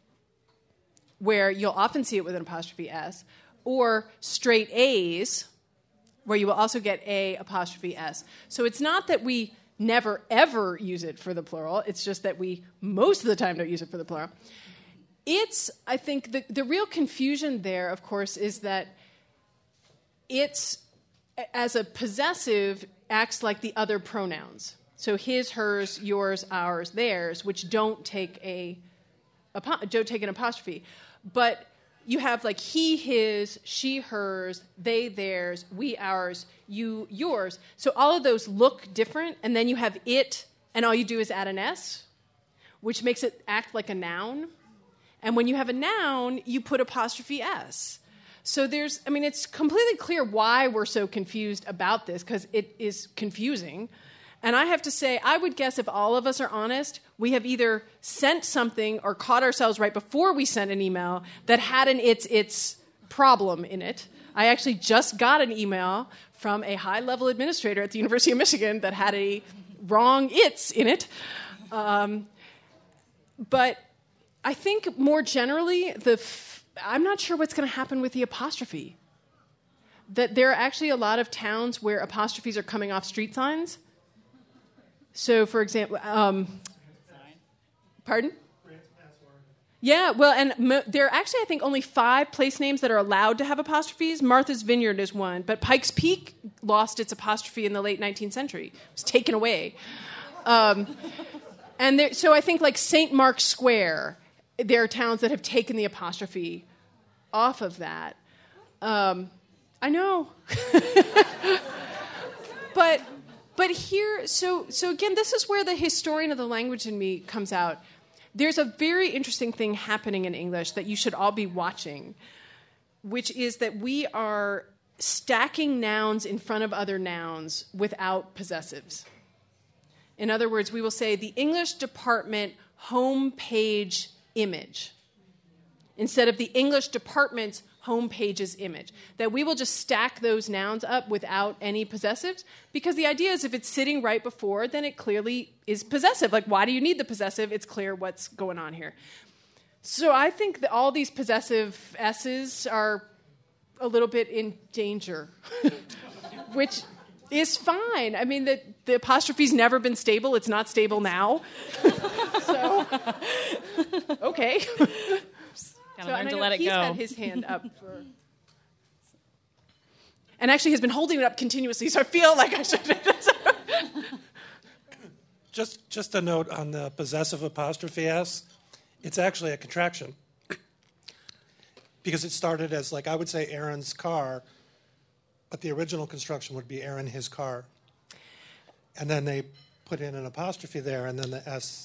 where you'll often see it with an apostrophe S, or straight A's, where you will also get A apostrophe S. So it's not that we never, ever use it for the plural. It's just that we, most of the time, don't use it for the plural. It's, I think, the, the real confusion there, of course, is that it's, as a possessive, acts like the other pronouns. So his, hers, yours, ours, theirs, which don't take a, don't take an apostrophe. But you have like he, his, she, hers, they, theirs, we, ours, you, yours. So all of those look different, and then you have it, and all you do is add an S, which makes it act like a noun. And when you have a noun, you put apostrophe S. So there's, I mean, it's completely clear why we're so confused about this, because it is confusing. And I have to say, I would guess if all of us are honest, we have either sent something or caught ourselves right before we sent an email that had an it's, it's problem in it. I actually just got an email from a high-level administrator at the University of Michigan that had a wrong it's in it. Um, but I think more generally, the f- I'm not sure what's going to happen with the apostrophe. That there are actually a lot of towns where apostrophes are coming off street signs. So, for example, um, pardon? Yeah, well, and mo- there are actually, I think, only five place names that are allowed to have apostrophes. Martha's Vineyard is one, but Pikes Peak lost its apostrophe in the late nineteenth century. It was taken away. Um, and there, so I think like Saint Mark's Square there are towns that have taken the apostrophe off of that. Um, I know. but but here, so so again, this is where the historian of the language in me comes out. There's a very interesting thing happening in English that you should all be watching, which is that we are stacking nouns in front of other nouns without possessives. In other words, we will say the English department homepage image instead of the English department's homepage's image. That we will just stack those nouns up without any possessives, because the idea is if it's sitting right before, then it clearly is possessive. Like, why do you need the possessive? It's clear what's going on here. So I think that all these possessive S's are a little bit in danger, which is fine. I mean, the, the apostrophe's never been stable. It's not stable now. So, okay. Gotta So, learn and to I know let it he's go. had his hand up for... And actually has been holding it up continuously, so I feel like I should... Just, just a note on the possessive apostrophe S. It's actually a contraction. Because it started as, like, I would say Aaron's car, but the original construction would be Aaron his car. And then they put in an apostrophe there, and then the S...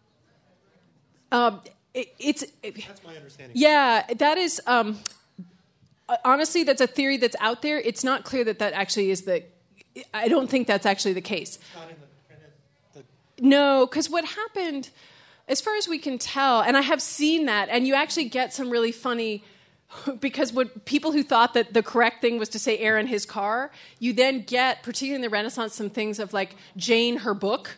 Um, it, it's... It, That's my understanding. Yeah, that is... Um, honestly, that's a theory that's out there. It's not clear that that actually is the... I don't think that's actually the case. It's not in the printed... The, No, because what happened, as far as we can tell, and I have seen that, and you actually get some really funny... Because what people who thought that the correct thing was to say Aaron his car, you then get, particularly in the Renaissance, some things of like Jane her book,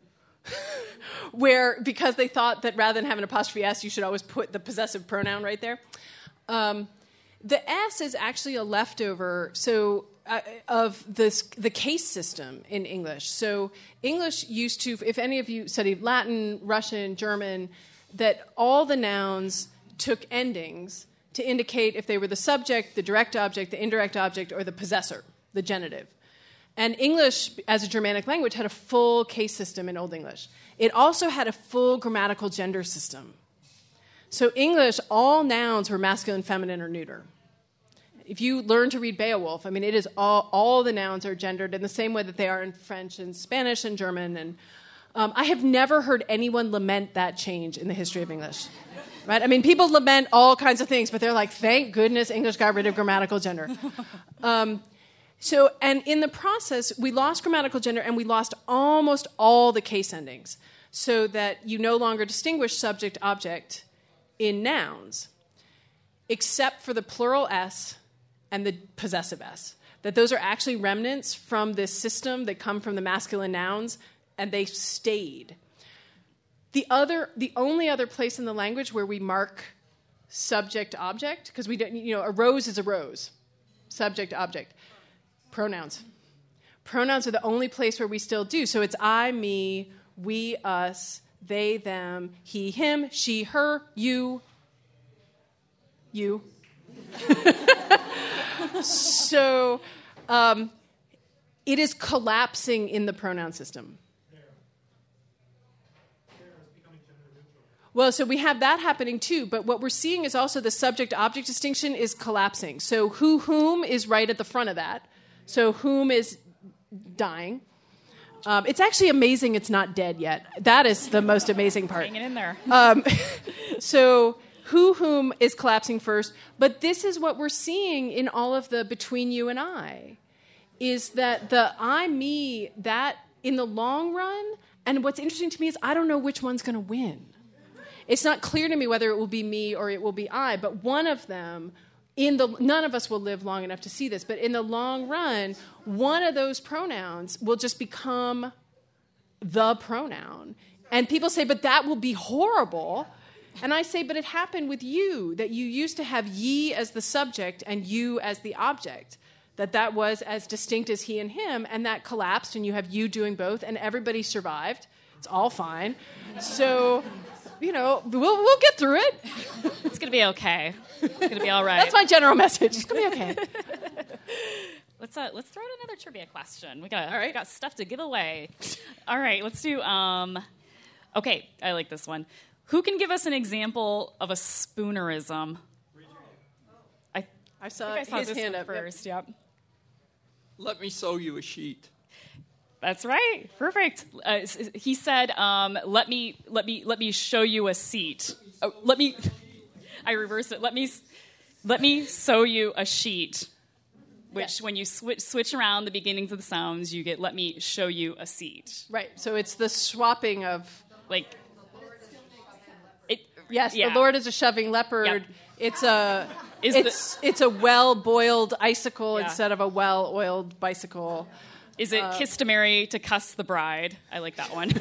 where because they thought that rather than have an apostrophe S, you should always put the possessive pronoun right there. Um, the S is actually a leftover so uh, of this the case system in English. So English used to, if any of you studied Latin, Russian, German, that all the nouns took endings to indicate if they were the subject, the direct object, the indirect object, or the possessor, the genitive. And English, as a Germanic language, had a full case system in Old English. It also had a full grammatical gender system. So English, all nouns were masculine, feminine, or neuter. If you learn to read Beowulf, I mean, it is all, all the nouns are gendered in the same way that they are in French and Spanish and German. And um, I have never heard anyone lament that change in the history of English. Right? I mean, people lament all kinds of things, but they're like, thank goodness English got rid of grammatical gender. Um, so, and in the process, we lost grammatical gender and we lost almost all the case endings, so that you no longer distinguish subject-object in nouns, except for the plural S and the possessive S. That those are actually remnants from this system that come from the masculine nouns, and they stayed. The other, the only other place in the language where we mark subject-object, because we don't, you know, a rose is a rose, subject-object, pronouns. Pronouns are the only place where we still do. So it's I, me, we, us, they, them, he, him, she, her, you, you. So um, it is collapsing in the pronoun system. Well, so we have that happening too, but what we're seeing is also the subject-object distinction is collapsing. So who, whom is right at the front of that. So whom is dying. Um, it's actually amazing it's not dead yet. That is the most amazing part. Hang it in there. Um, so who, whom is collapsing first, but this is what we're seeing in all of the between you and I, is that the I, me, that in the long run, and what's interesting to me is I don't know which one's going to win. It's not clear to me whether it will be me or it will be I, but one of them, in the none of us will live long enough to see this, but in the long run, one of those pronouns will just become the pronoun. And people say, but that will be horrible. And I say, but it happened with you, that you used to have ye as the subject and you as the object, that that was as distinct as he and him, and that collapsed, and you have you doing both, and everybody survived. It's all fine. So... You know, we'll we'll get through it. It's going to be okay. It's going to be all right. That's my general message. It's going to be okay. let's uh, let's throw out another trivia question. We got all right. We got stuff to give away. All right, let's do. Um, okay, I like this one. Who can give us an example of a spoonerism? I, I saw, I saw his this hand one up. first. Yep. Let me sew you a sheet. That's right. Perfect. Uh, he said, um, "Let me, let me, let me show you a seat. Oh, let me." I reversed it. Let me, let me sew you a sheet. Which, yeah. when you switch switch around the beginnings of the sounds, you get "Let me show you a seat." Right. So it's the swapping of like. It, yes, yeah. the Lord is a shoving leopard. Yep. It's a is it's the, it's a well-boiled icicle yeah. instead of a well-oiled bicycle. Is it uh, customary to cuss the bride? I like that one.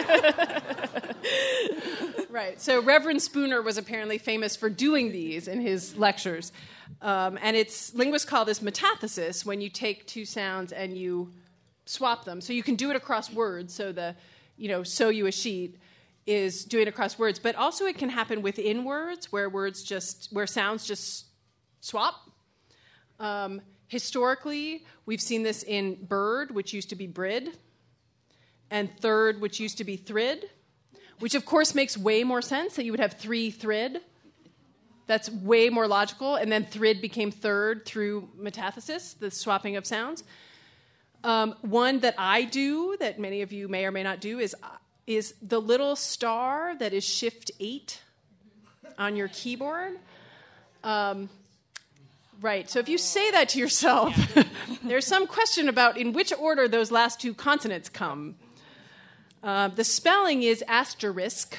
Right. So Reverend Spooner was apparently famous for doing these in his lectures. Um, and it's linguists call this metathesis, when you take two sounds and you swap them. So you can do it across words. So the, you know, sew you a sheet is doing it across words. But also it can happen within words, where words just, where sounds just swap. Um, Historically, we've seen this in bird, which used to be brid, and third, which used to be thrid, which of course makes way more sense that you would have three thrid. That's way more logical. And then thrid became third through metathesis, the swapping of sounds. Um, one that I do, that many of you may or may not do, is, is the little star that is shift eight on your keyboard. Um, Right. So if you say that to yourself, there's some question about in which order those last two consonants come. Uh, the spelling is asterisk.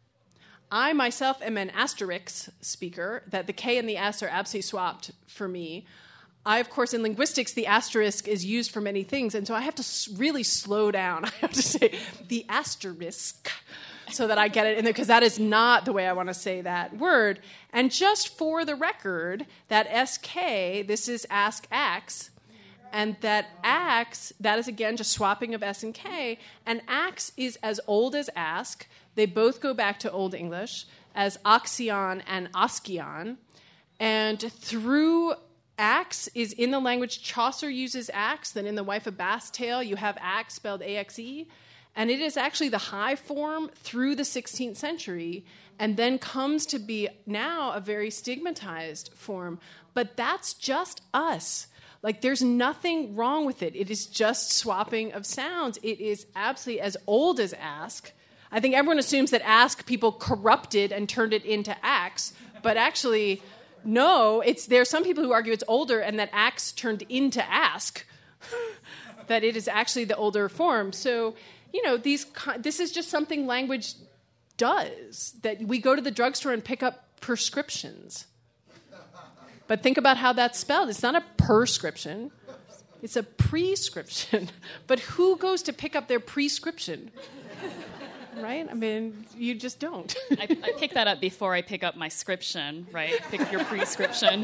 I myself am an asterisk speaker, that the K and the S are absolutely swapped for me. I, of course, in linguistics, the asterisk is used for many things, and so I have to really slow down. I have to say the asterisk, so that I get it in there, because that is not the way I want to say that word. And just for the record, that S K, this is ask, ax, and that ax, that is again just swapping of S and K, and ax is as old as ask. They both go back to Old English as oxion and oskion. And through axe is in the language Chaucer uses axe, then in The Wife of Bath's Tale you have axe spelled A X E. And it is actually the high form through the sixteenth century, and then comes to be now a very stigmatized form. But that's just us. Like, there's nothing wrong with it. It is just swapping of sounds. It is absolutely as old as ask. I think everyone assumes that ask people corrupted and turned it into axe, but actually, no. It's there are some people who argue it's older and that axe turned into ask, that it is actually the older form. So, you know, these. This is just something language does, that we go to the drugstore and pick up prescriptions. But think about how that's spelled. It's not a prescription. It's a prescription. But who goes to pick up their prescription? Right? I mean, you just don't. I, I pick that up before I pick up my scription, right? Pick up your prescription.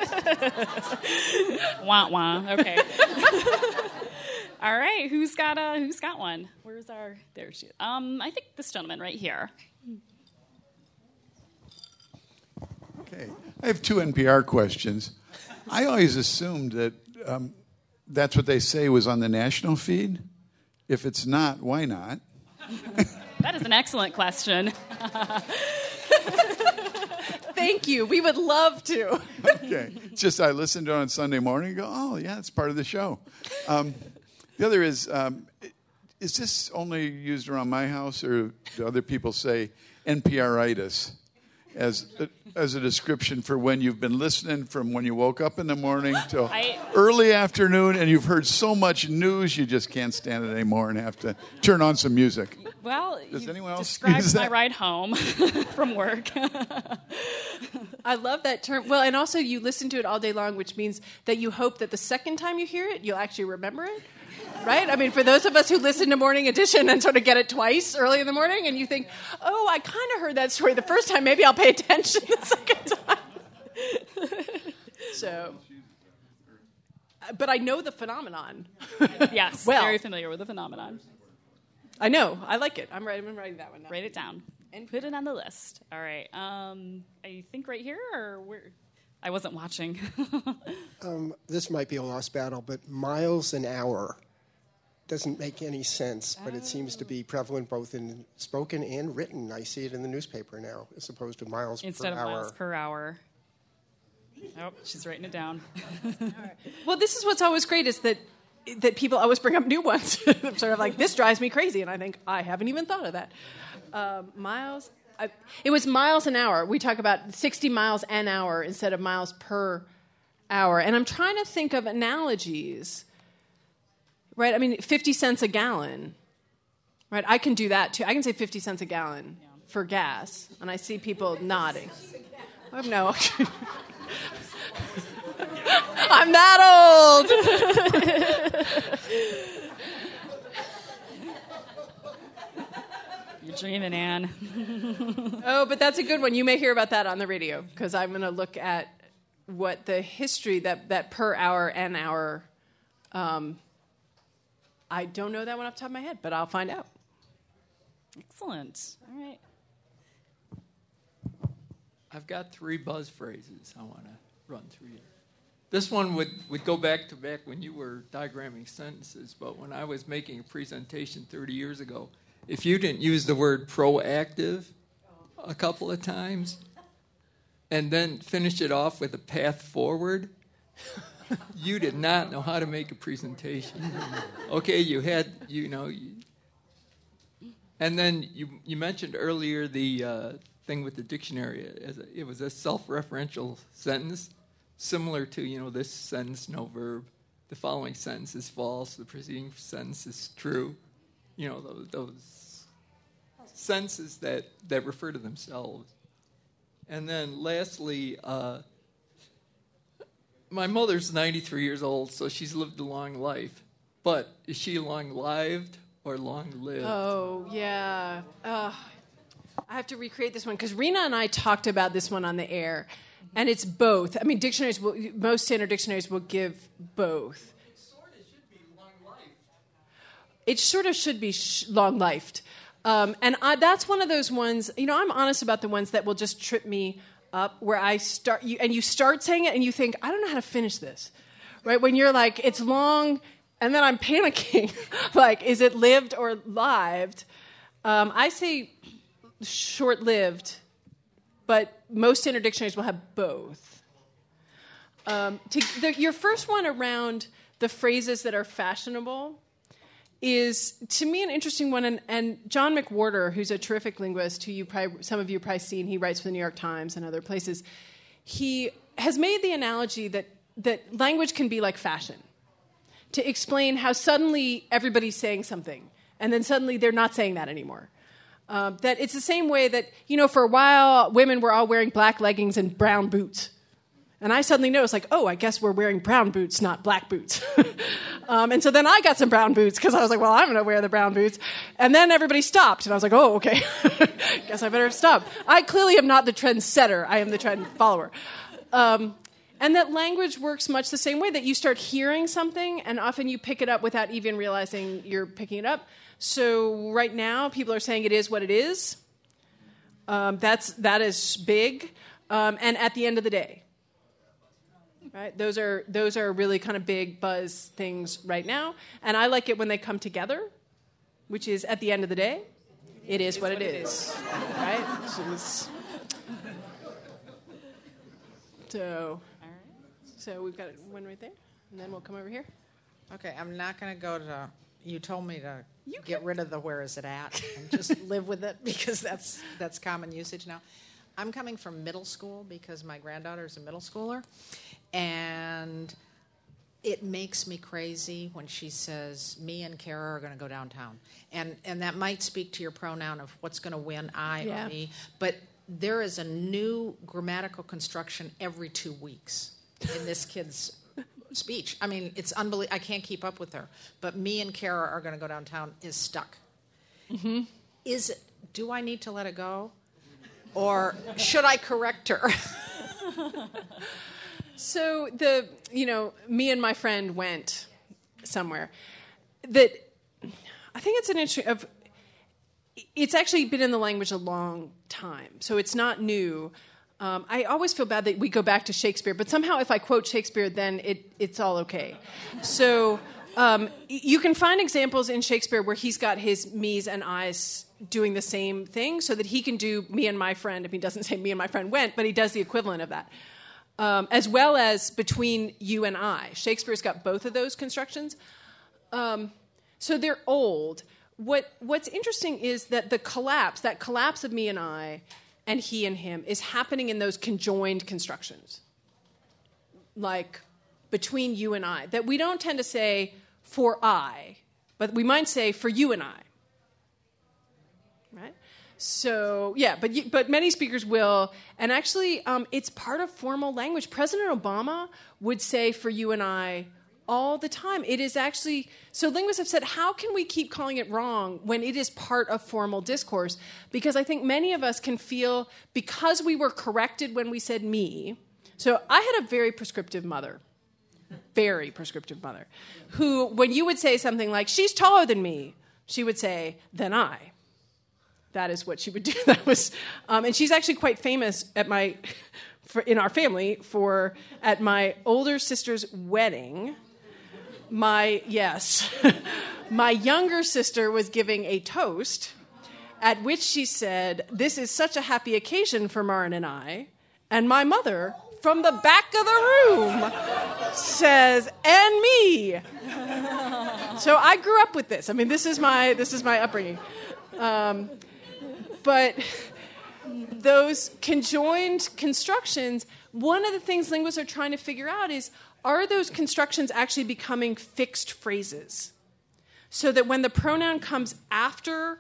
Wah, wah. Okay. All right, who's got a who's got one? Where's our there she is. Um, I think this gentleman right here. Okay, I have two N P R questions. I always assumed that um, that's what they say was on the national feed. If it's not, why not? That is an excellent question. Thank you. We would love to. Okay, it's just I listened to it on Sunday morning and go, oh yeah, it's part of the show. Um, The other is, um, is this only used around my house, or do other people say N P R-itis as a, as a description for when you've been listening from when you woke up in the morning till I, early afternoon, and you've heard so much news you just can't stand it anymore and have to turn on some music? Well, does anyone else describe use my that? ride home from work. I love that term. Well, and also you listen to it all day long, which means that you hope that the second time you hear it, you'll actually remember it. Right? I mean, for those of us who listen to Morning Edition and sort of get it twice early in the morning, and you think, oh, I kind of heard that story the first time, maybe I'll pay attention the second time. So, but I know the phenomenon. Yes, well, very familiar with the phenomenon. I know. I like it. I'm, writing, I'm writing that one down. Write it down and put it on the list. All right. Um, I think right here, or where? I wasn't watching. um, this might be a lost battle, but miles an hour. doesn't make any sense, but it seems to be prevalent both in spoken and written. I see it in the newspaper now, as opposed to miles Instead per of hour. miles per hour. Oh, she's writing it down. Well, this is what's always great is that that people always bring up new ones. Sort of like, this drives me crazy, and I think, I haven't even thought of that. Um, miles, I, it was miles an hour. We talk about sixty miles an hour instead of miles per hour. And I'm trying to think of analogies, right? I mean, fifty cents a gallon, right? I can do that, too. I can say fifty cents a gallon yeah. for gas, and I see people nodding. I have no... I'm that old. You're dreaming, Anne. Oh, but that's a good one. You may hear about that on the radio, because I'm going to look at what the history, that, that per hour and hour, um, I don't know that one off the top of my head, but I'll find out. Excellent. All right. I've got three buzz phrases I want to run through you. This one would, would go back to back when you were diagramming sentences, but when I was making a presentation thirty years ago, if you didn't use the word proactive a couple of times and then finish it off with a path forward, you did not know how to make a presentation. Okay, you had, you know, you, and then you, you mentioned earlier the uh, thing with the dictionary. As a, it was a self-referential sentence, similar to, you know, this sentence, no verb. The following sentence is false. The preceding sentence is true. You know, those, those sentences that, that refer to themselves. And then lastly, uh, my mother's ninety-three years old, so she's lived a long life. But is she long-lived or long-lived? Oh, yeah. Uh, I have to recreate this one, because Rena and I talked about this one on the air. And it's both. I mean, dictionaries will, most standard dictionaries will give both. It sort of should be long-lived. It sort of should be sh- long-lived. Um, and I, that's one of those ones, you know, I'm honest about the ones that will just trip me up, where I start, you, and you start saying it and you think, I don't know how to finish this, right? When you're like, it's long, and then I'm panicking, like, is it lived or lived? Um, I say short-lived, but most standard dictionaries will have both. Um, to, the, your first one around the phrases that are fashionable is, to me, an interesting one. And, and John McWhorter, who's a terrific linguist, who you probably, some of you have probably seen, he writes for the New York Times and other places, he has made the analogy that, that language can be like fashion, to explain how suddenly everybody's saying something, and then suddenly they're not saying that anymore. Uh, that it's the same way that, you know, for a while, women were all wearing black leggings and brown boots. And I suddenly noticed, like, oh, I guess we're wearing brown boots, not black boots. um, and so then I got some brown boots, because I was like, well, I'm going to wear the brown boots. And then everybody stopped, and I was like, oh, okay. Guess I better stop. I clearly am not the trendsetter. I am the trend follower. Um, and that language works much the same way, that you start hearing something, and often you pick it up without even realizing you're picking it up. So right now, people are saying it is what it is. Um, that's that is big. Um, and at the end of the day, right? Those are those are really kind of big buzz things right now. And I like it when they come together, which is at the end of the day, it is what it is, right? So, so, so we've got one right there, and then we'll come over here. Okay, I'm not going to go to. You told me to you get rid of the where is it at and just live with it, because that's that's common usage now. I'm coming from middle school because my granddaughter's a middle schooler, and it makes me crazy when she says, me and Kara are going to go downtown. And and that might speak to your pronoun of what's going to win, I yeah. or me, but there is a new grammatical construction every two weeks in this kid's speech. I mean, it's unbelievable. I can't keep up with her. But me and Kara are going to go downtown is stuck. Mm-hmm. Is it, do I need to let it go? Or should I correct her? So the, you know, me and my friend went somewhere. That I think it's an interesting of. It's actually been in the language a long time, so it's not new. Um, I always feel bad that we go back to Shakespeare, but somehow if I quote Shakespeare, then it, it's all okay. So Um, you can find examples in Shakespeare where he's got his me's and I's doing the same thing so that he can do me and my friend, if he doesn't say me and my friend went, but he does the equivalent of that. Um, as well as between you and I. Shakespeare's got both of those constructions. Um, so they're old. What What's interesting is that the collapse, that collapse of me and I and he and him is happening in those conjoined constructions. Like between you and I. That we don't tend to say for I, but we might say for you and I. Right? So, yeah, but you, but many speakers will. And actually, um, it's part of formal language. President Obama would say for you and I all the time. It is actually, so linguists have said, how can we keep calling it wrong when it is part of formal discourse? Because I think many of us can feel, because we were corrected when we said me. So I had a very prescriptive mother. Very prescriptive mother, who, when you would say something like, she's taller than me, she would say, then I. That is what she would do. That was, um, and she's actually quite famous at my, for, in our family, for, at my older sister's wedding, my, yes, my younger sister was giving a toast, at which she said, this is such a happy occasion for Marin and I, and my mother, from the back of the room, says, and me. So I grew up with this. I mean, this is my this is my upbringing. Um, but those conjoined constructions, one of the things linguists are trying to figure out is, are those constructions actually becoming fixed phrases? So that when the pronoun comes after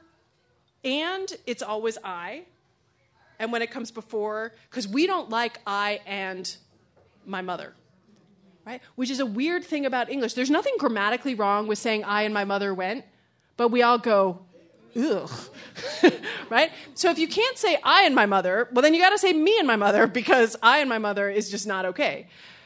and, it's always I. And when it comes before, because we don't like I and my mother, right? Which is a weird thing about English. There's nothing grammatically wrong with saying I and my mother went, but we all go, ugh, right? So if you can't say I and my mother, well, then you got to say me and my mother, because I and my mother is just not okay.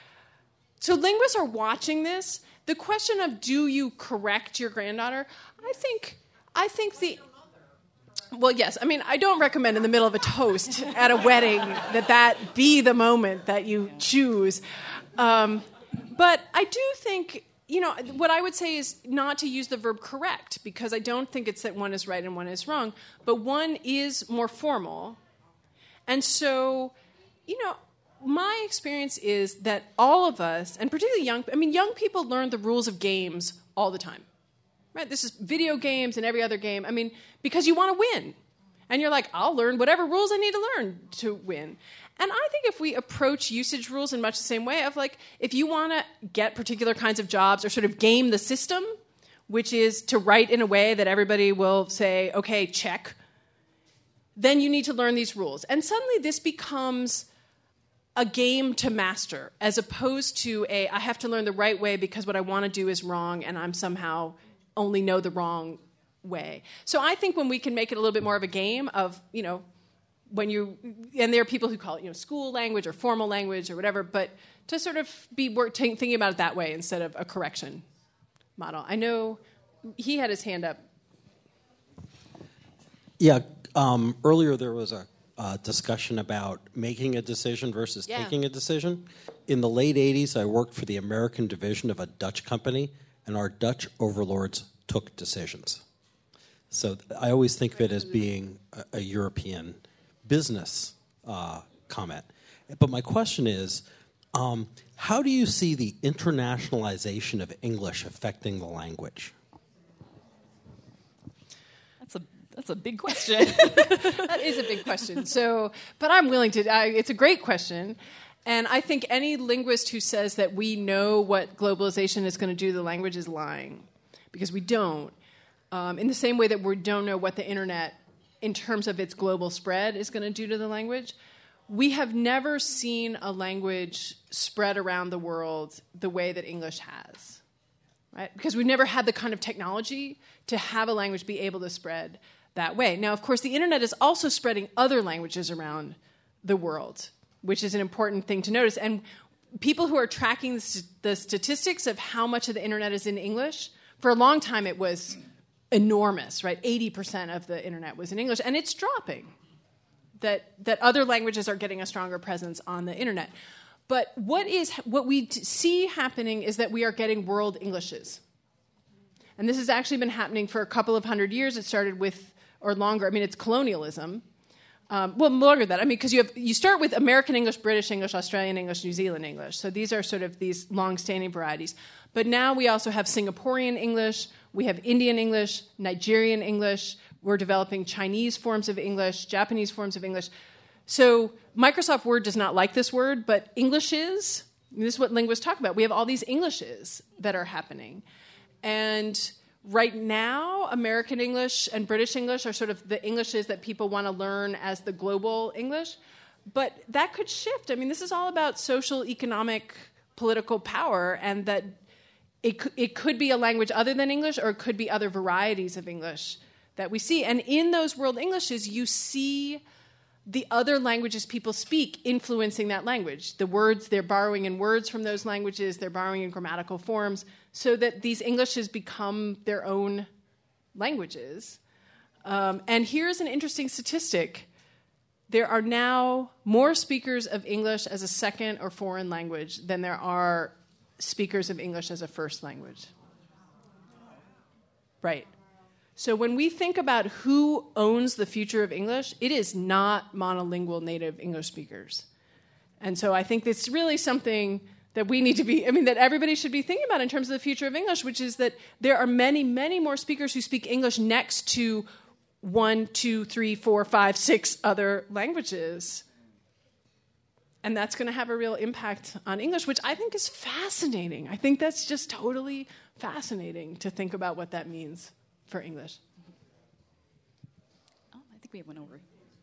So linguists are watching this. The question of, do you correct your granddaughter? I think, I think the... Well, yes. I mean, I don't recommend in the middle of a toast at a wedding that that be the moment that you choose. Um, but I do think, you know, what I would say is not to use the verb correct, because I don't think it's that one is right and one is wrong, but one is more formal. And so, you know, my experience is that all of us, and particularly young, I mean, young people learn the rules of games all the time. Right? This is video games and every other game. I mean, because you want to win. And you're like, I'll learn whatever rules I need to learn to win. And I think if we approach usage rules in much the same way of like, if you want to get particular kinds of jobs or sort of game the system, which is to write in a way that everybody will say, okay, check, then you need to learn these rules. And suddenly this becomes a game to master, as opposed to a, I have to learn the right way because what I want to do is wrong and I'm somehow only know the wrong way. So I think when we can make it a little bit more of a game of, you know, when you, and there are people who call it, you know, school language or formal language or whatever, but to sort of be work, t- thinking about it that way instead of a correction model. I know he had his hand up. Yeah, um, earlier there was a uh, discussion about making a decision versus Yeah. taking a decision. In the late eighties, I worked for the American division of a Dutch company, and our Dutch overlords took decisions. So I always think of it as being a, a European business uh, comment. But my question is, um, how do you see the internationalization of English affecting the language? That's a that's a big question. That is a big question. So, but I'm willing to. I, it's a great question, and I think any linguist who says that we know what globalization is going to do to the language is lying, because we don't. Um, in the same way that we don't know what the internet, in terms of its global spread, is going to do to the language, we have never seen a language spread around the world the way that English has, right? Because we've never had the kind of technology to have a language be able to spread that way. Now, of course, the internet is also spreading other languages around the world, which is an important thing to notice. And people who are tracking the, st- the statistics of how much of the internet is in English, for a long time it was enormous, right? eighty percent of the internet was in English, and it's dropping. That that other languages are getting a stronger presence on the internet. But what is what we t- see happening is that we are getting world Englishes. And this has actually been happening for a couple of hundred years. It started with, or longer, I mean, it's colonialism. Um, well, longer than that. I mean, because you have you start with American English, British English, Australian English, New Zealand English. So these are sort of these long-standing varieties. But now we also have Singaporean English, we have Indian English, Nigerian English, we're developing Chinese forms of English, Japanese forms of English. So Microsoft Word does not like this word, but English is. This is what linguists talk about. We have all these Englishes that are happening. And right now, American English and British English are sort of the Englishes that people want to learn as the global English. But that could shift. I mean, this is all about social, economic, political power, and that it, it could be a language other than English, or it could be other varieties of English that we see. And in those world Englishes, you see the other languages people speak influencing that language. The words, they're borrowing in words from those languages, they're borrowing in grammatical forms, so that these Englishes become their own languages. Um, and here's an interesting statistic. There are now more speakers of English as a second or foreign language than there are speakers of English as a first language. Right. So when we think about who owns the future of English, it is not monolingual native English speakers. And so I think it's really something that we need to be, I mean, that everybody should be thinking about in terms of the future of English, which is that there are many, many more speakers who speak English next to one, two, three, four, five, six other languages. And that's going to have a real impact on English, which I think is fascinating. I think that's just totally fascinating to think about what that means for English. Oh, I think we have one over.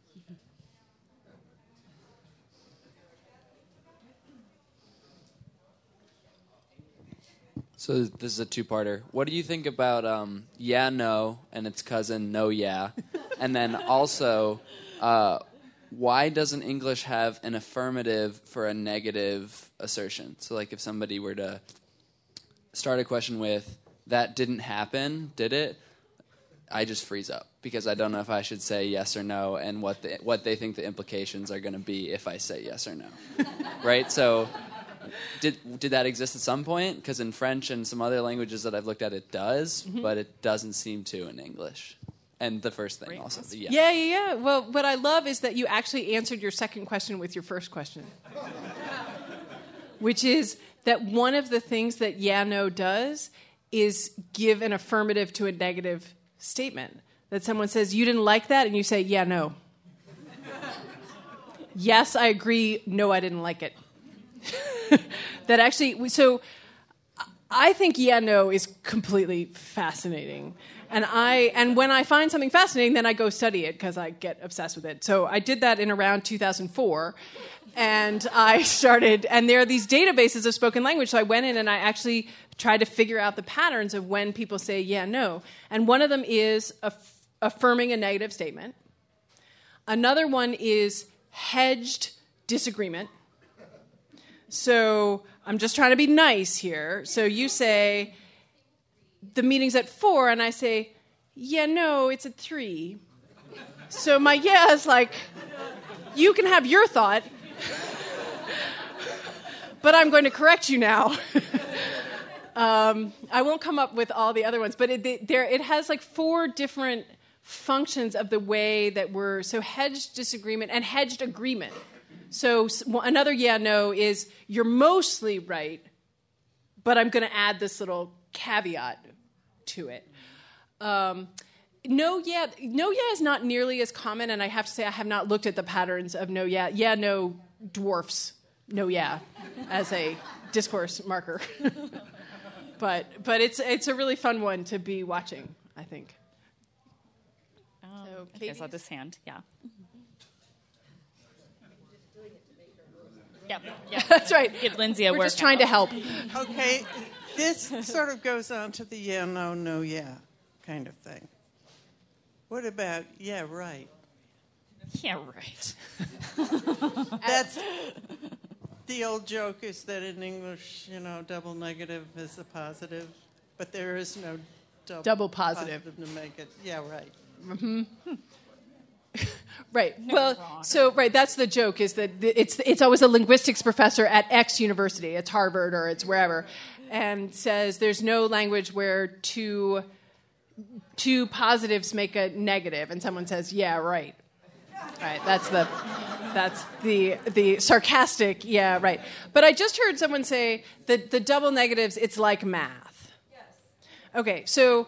So this is a two-parter. What do you think about um, yeah, no, and its cousin, no, yeah? And then also, uh, why doesn't English have an affirmative for a negative assertion? So like if somebody were to start a question with, that didn't happen, did it? I just freeze up because I don't know if I should say yes or no and what the, what they think the implications are going to be if I say yes or no. Right? So did did that exist at some point? Because in French and some other languages that I've looked at, it does, mm-hmm. but it doesn't seem to in English. And the first thing also. The yes. Yeah, yeah, yeah. Well, what I love is that you actually answered your second question with your first question, which is that one of the things that yeah, no does is give an affirmative to a negative statement. That someone says, you didn't like that, and you say, yeah, no. Yes, I agree. No, I didn't like it. That actually, so I think yeah, no is completely fascinating. And I and when I find something fascinating, then I go study it because I get obsessed with it. So I did that in around two thousand four. And I started, and there are these databases of spoken language. So I went in and I actually tried to figure out the patterns of when people say yeah, no. And one of them is aff- affirming a negative statement. Another one is hedged disagreement. So I'm just trying to be nice here. So you say, the meeting's at four, and I say, yeah, no, it's at three. So my yeah is like, you can have your thought, but I'm going to correct you now. um, I won't come up with all the other ones, but it, it, there, it has like four different functions of the way that we're, so hedged disagreement and hedged agreement. So another yeah, no is you're mostly right, but I'm going to add this little caveat to it. Um, no, yeah, no, yeah is not nearly as common, and I have to say I have not looked at the patterns of no, yeah. Yeah, no dwarfs no, yeah as a discourse marker. but but it's it's a really fun one to be watching, I think. Um, so I guess I'll this hand, yeah. Yep. Yep. That's right. Give Lindsay a We're workout. just trying to help. Okay, this sort of goes on to the yeah, no, no, yeah kind of thing. What about yeah, right? Yeah, right. That's the old joke is that in English, you know, double negative is a positive, but there is no double, double positive. positive to make it. Yeah, right. Mm-hmm. Right. Well, so right, that's the joke is that it's it's always a linguistics professor at X university, it's Harvard or it's wherever, and says there's no language where two two positives make a negative, and someone says, "Yeah, right." Right. That's the that's the the sarcastic, yeah, right. But I just heard someone say that the double negatives, it's like math. Yes. Okay, so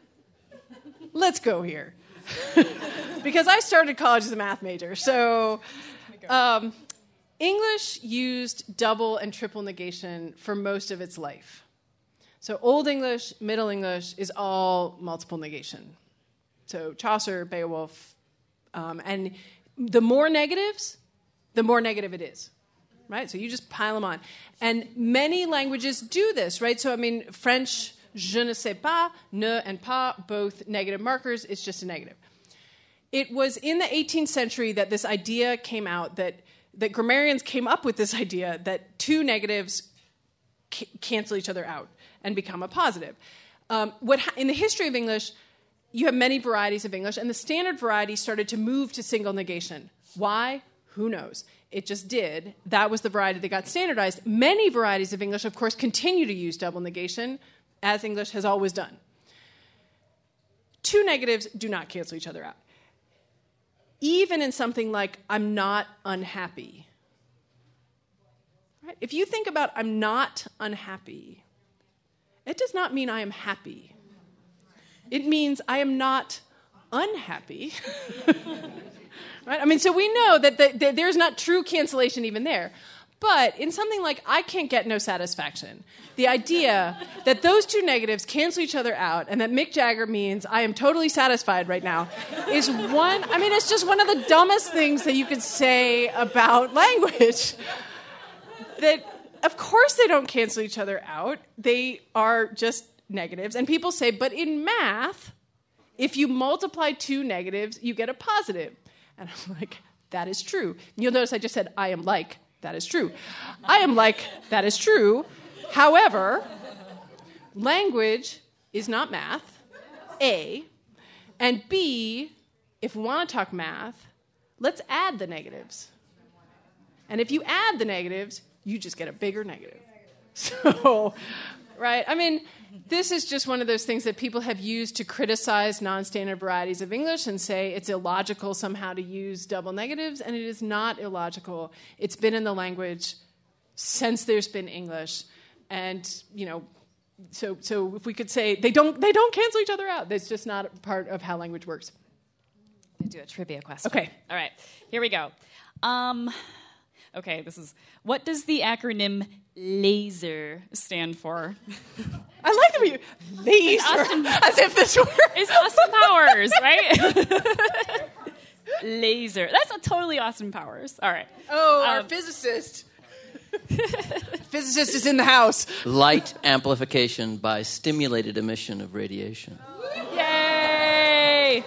let's go here. Because I started college as a math major. So um, English used double and triple negation for most of its life. So Old English, Middle English is all multiple negation. So Chaucer, Beowulf, um, and the more negatives, the more negative it is. Right? So you just pile them on. And many languages do this, right? So, I mean, French, je ne sais pas, ne and pas, both negative markers, it's just a negative. It was in the eighteenth century that this idea came out, that, that grammarians came up with this idea that two negatives c- cancel each other out and become a positive. Um, what ha- in the history of English, you have many varieties of English, and the standard variety started to move to single negation. Why? Who knows? It just did. That was the variety that got standardized. Many varieties of English, of course, continue to use double negation, as English has always done. Two negatives do not cancel each other out. Even in something like, I'm not unhappy. Right? If you think about, I'm not unhappy, it does not mean I am happy. It means I am not unhappy. Right? I mean, so we know that the, the, there's not true cancellation even there. But in something like, I can't get no satisfaction, the idea that those two negatives cancel each other out and that Mick Jagger means I am totally satisfied right now is one, I mean, it's just one of the dumbest things that you could say about language. That, of course, they don't cancel each other out. They are just negatives. And people say, but in math, if you multiply two negatives, you get a positive. And I'm like, that is true. You'll notice I just said, I am like. That is true. I am like, that is true. However, language is not math, A. And B, if we want to talk math, let's add the negatives. And if you add the negatives, you just get a bigger negative. So, right? I mean, this is just one of those things that people have used to criticize non-standard varieties of English and say it's illogical somehow to use double negatives, and it is not illogical. It's been in the language since there's been English. And, you know, so so if we could say they don't they don't cancel each other out. That's just not part of how language works. I'm going to do a trivia question. Okay. All right. Here we go. Um, okay, this is, what does the acronym LASER stand for? I like the way you, laser, Austin, as if this were... It's Austin Powers, right? Laser. That's a totally Austin Powers. All right. Oh, um, our physicist. Physicist is in the house. Light amplification by stimulated emission of radiation. Yay!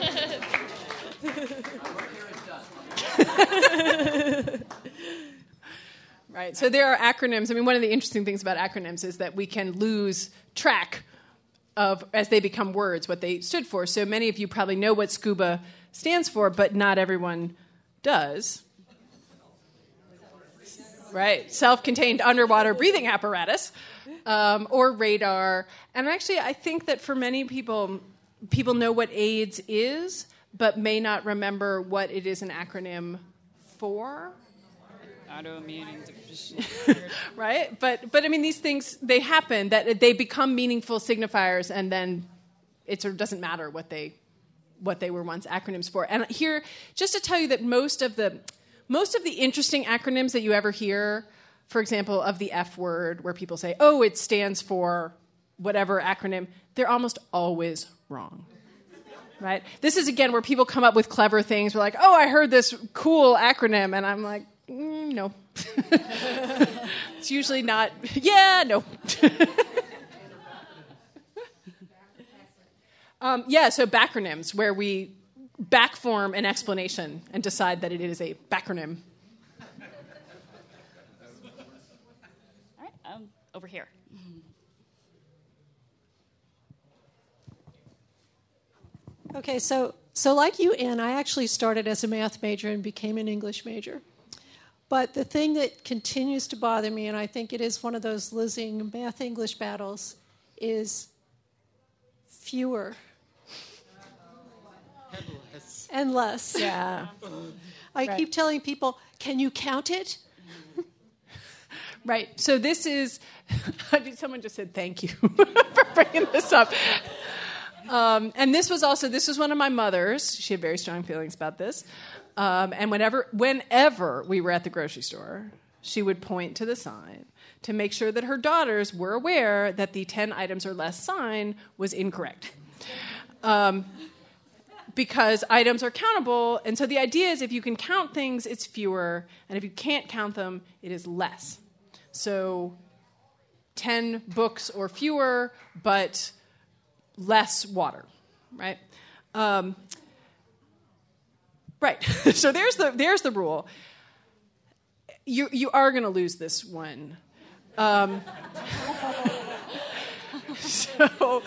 Right. So there are acronyms. I mean, one of the interesting things about acronyms is that we can lose track of, as they become words, what they stood for. So many of you probably know what SCUBA stands for, but not everyone does. Right. Self-contained underwater breathing apparatus, um, or radar. And actually, I think that for many people, people know what AIDS is, but may not remember what it is an acronym for. Autoimmune deficiency. Right? But, but I mean, these things, they happen, that they become meaningful signifiers, and then it sort of doesn't matter what they what they were once acronyms for. And here, just to tell you that most of the most of the interesting acronyms that you ever hear, for example, of the F word, where people say, oh, it stands for whatever acronym, they're almost always wrong. Right? This is, again, where people come up with clever things. We're like, oh, I heard this cool acronym, and I'm like, mm, no. It's usually not, yeah, no. um, yeah, so backronyms, where we backform an explanation and decide that it is a backronym. All right, um, over here. Okay, so So like you, Ann, I actually started as a math major and became an English major. But the thing that continues to bother me, and I think it is one of those losing math-English battles, is fewer and less. Yeah. I Right. keep telling people, can you count it? Right. So this is, someone just said thank you for bringing this up. Um, and this was also, this was one of my mother's. She had very strong feelings about this. Um, and whenever, whenever we were at the grocery store, she would point to the sign to make sure that her daughters were aware that the ten items or less sign was incorrect. Um, because items are countable. And so the idea is if you can count things, it's fewer. And if you can't count them, it is less. So ten books or fewer, but less water, right? Um, right. So there's the there's the rule. You you are going to lose this one. Um, so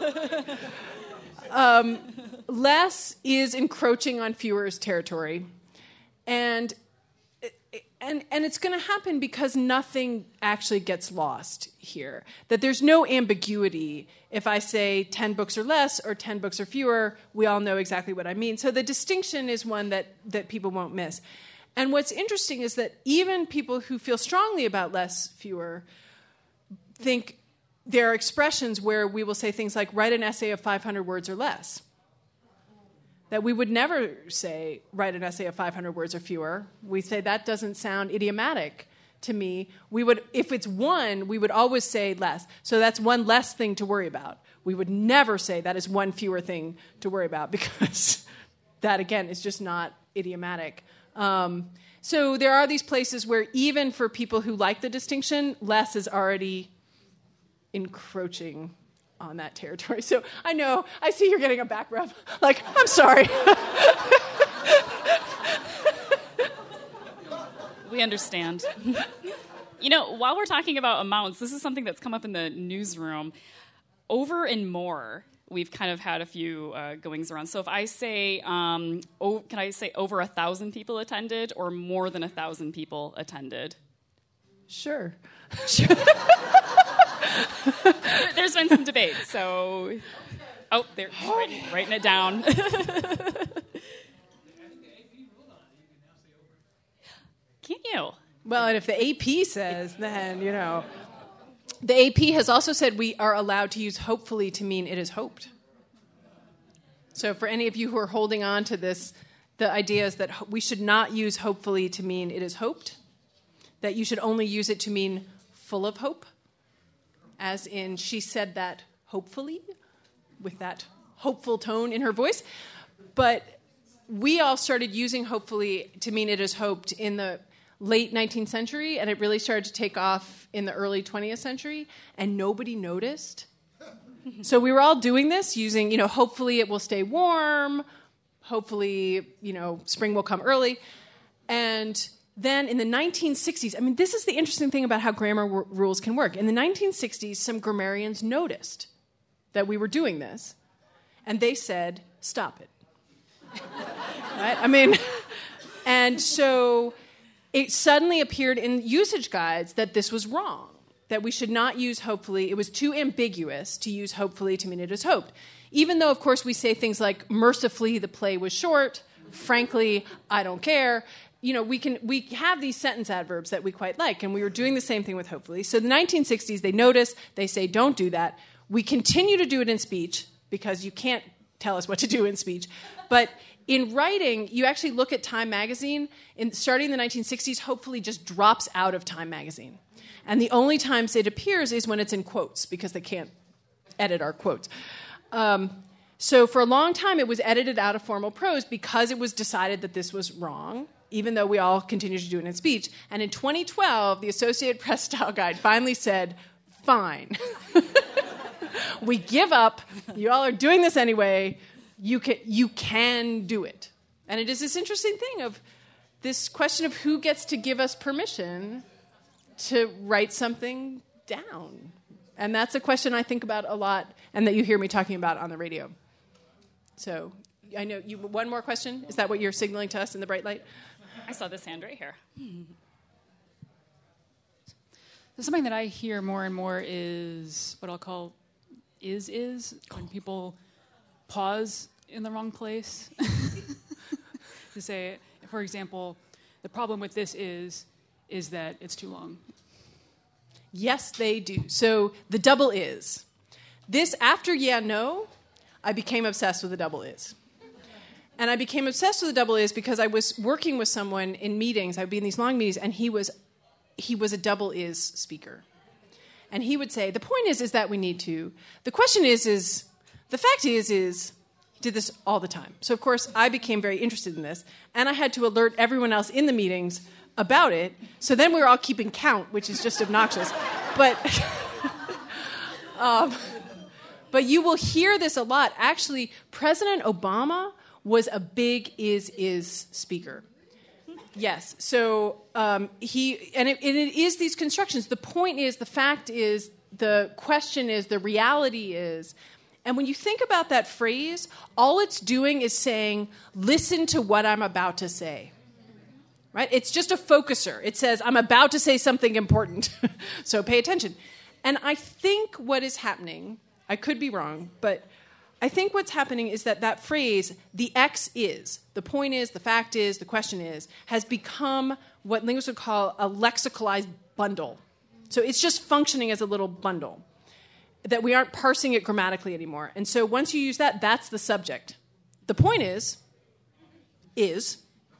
um, less is encroaching on fewer's territory, and. And and it's going to happen because nothing actually gets lost here. That there's no ambiguity. If I say ten books or less or ten books or fewer, we all know exactly what I mean. So the distinction is one that, that people won't miss. And what's interesting is that even people who feel strongly about less, fewer, think there are expressions where we will say things like, write an essay of five hundred words or less. That we would never say, write an essay of five hundred words or fewer. We say, that doesn't sound idiomatic to me. We would, if it's one, we would always say less. So that's one less thing to worry about. We would never say that is one fewer thing to worry about because that, again, is just not idiomatic. Um, so there are these places where even for people who like the distinction, less is already encroaching on that territory. So I know, I see you're getting a back rub. Like, I'm sorry. We understand. You know, while we're talking about amounts, this is something that's come up in the newsroom. Over and more, we've kind of had a few uh, goings around. So if I say, um, oh, can I say over a thousand people attended or more than a thousand people attended? Sure. Sure. There's been some debate, so... Oh, they're writing, writing it down. Can you? Well, and if the A P says, then, you know... The A P has also said we are allowed to use hopefully to mean it is hoped. So for any of you who are holding on to this, the idea is that we should not use hopefully to mean it is hoped, that you should only use it to mean full of hope, as in she said that hopefully, with that hopeful tone in her voice. But we all started using hopefully to mean it is hoped in the late nineteenth century, and it really started to take off in the early twentieth century, and nobody noticed. So we were all doing this using, you know, hopefully it will stay warm, hopefully, you know, spring will come early. And then in the nineteen sixties, I mean, this is the interesting thing about how grammar w- rules can work. In the nineteen sixties, some grammarians noticed that we were doing this, and they said, stop it. Right? I mean, and so it suddenly appeared in usage guides that this was wrong, that we should not use hopefully. It was too ambiguous to use hopefully to mean it is hoped. Even though, of course, we say things like, mercifully, the play was short, frankly, I don't care. You know, we can we have these sentence adverbs that we quite like, and we were doing the same thing with hopefully. So the nineteen sixties, they notice, they say, don't do that. We continue to do it in speech, because you can't tell us what to do in speech. But in writing, you actually look at Time magazine, in, starting in the nineteen sixties, hopefully just drops out of Time magazine. And the only times it appears is when it's in quotes, because they can't edit our quotes. Um, so for a long time, it was edited out of formal prose because it was decided that this was wrong, even though we all continue to do it in speech. And in twenty twelve, the Associated Press Style Guide finally said, fine. We give up. You all are doing this anyway. You can, you can do it. And it is this interesting thing of this question of who gets to give us permission to write something down. And that's a question I think about a lot and that you hear me talking about on the radio. So I know you. One more question. Is that what you're signaling to us in the bright light? I saw this hand right here. So something that I hear more and more is what I'll call is is when people pause in the wrong place. To say, for example, the problem with this is is that it's too long. Yes, they do. So the double is. This, after yeah, no, I became obsessed with the double is. And I became obsessed with the double is because I was working with someone in meetings. I would be in these long meetings, and he was he was a double is speaker. And he would say, the point is, is that we need to. The question is, is, the fact is, is, he did this all the time. So, of course, I became very interested in this, and I had to alert everyone else in the meetings about it. So then we were all keeping count, which is just obnoxious. But, um, but you will hear this a lot. Actually, President Obama was a big is-is speaker. Yes. So um, he, and it, and it is these constructions. The point is, the fact is, the question is, the reality is. And when you think about that phrase, all it's doing is saying, listen to what I'm about to say. Right? It's just a focuser. It says, I'm about to say something important, so pay attention. And I think what is happening, I could be wrong, but I think what's happening is that that phrase, the X is, the point is, the fact is, the question is, has become what linguists would call a lexicalized bundle. So it's just functioning as a little bundle, that we aren't parsing it grammatically anymore. And so once you use that, that's the subject. The point is, is,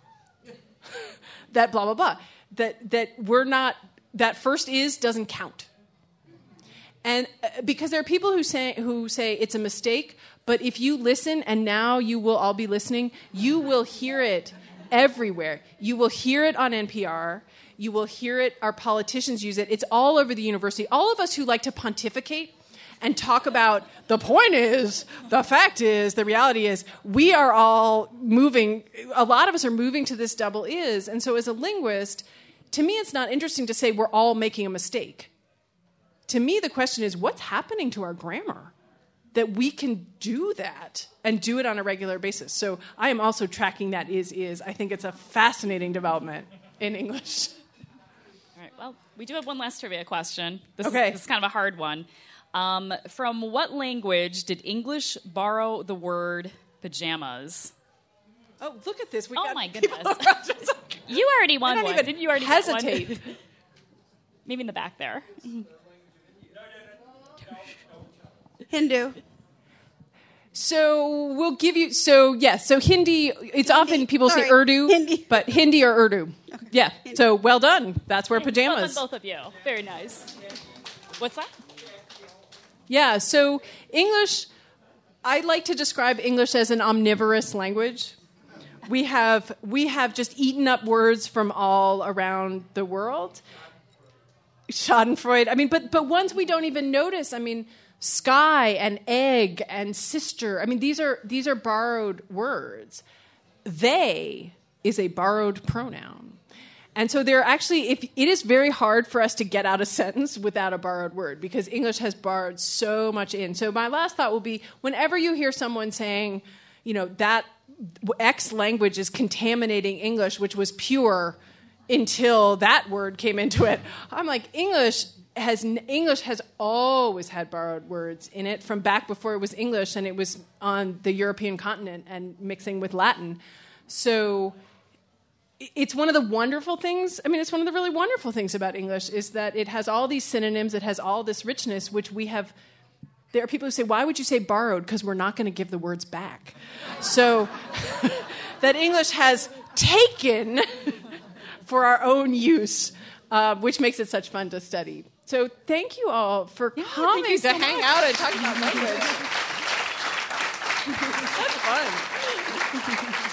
that blah, blah, blah. That, that we're not, that first is doesn't count. And uh, because there are people who say, who say it's a mistake, but if you listen, and now you will all be listening, you will hear it everywhere. You will hear it on N P R. You will hear it, our politicians use it. It's all over the university. All of us who like to pontificate and talk about the point is, the fact is, the reality is, we are all moving, a lot of us are moving to this double is. And so as a linguist, to me it's not interesting to say we're all making a mistake. To me the question is, what's happening to our grammar that we can do that and do it on a regular basis? So I am also tracking that is, is. I think it's a fascinating development in English. All right, well, we do have one last trivia question. This, Okay. is, this is kind of a hard one. Um, from what language did English borrow the word pajamas? Oh, look at this. We oh, got my people goodness. You already won don't one. even Didn't you already hesitate. get one? Maybe in the back there. Hindu. So we'll give you, so yes, so Hindi, it's Hindi. Often people say Sorry. Urdu, Hindi. but Hindi or Urdu. Okay. Yeah, Hindi. So well done. That's where pajamas. Well done, both of you. Very nice. What's that? Yeah, so English, I like to describe English as an omnivorous language. We have we have just eaten up words from all around the world. Schadenfreude. I mean, but but ones we don't even notice. I mean, sky and egg and sister. I mean, these are these are borrowed words. They is a borrowed pronoun. And so there are actually, if it is very hard for us to get out a sentence without a borrowed word because English has borrowed so much in. So my last thought will be, whenever you hear someone saying, you know, that X language is contaminating English, which was pure until that word came into it, I'm like, English has English has always had borrowed words in it from back before it was English and it was on the European continent and mixing with Latin. So it's one of the wonderful things, I mean, it's one of the really wonderful things about English is that it has all these synonyms, it has all this richness, which we have, there are people who say, why would you say borrowed? Because we're not going to give the words back. So that English has taken for our own use, uh, which makes it such fun to study. So thank you all for yeah, coming you so to hang much. out and talk about language. That's fun.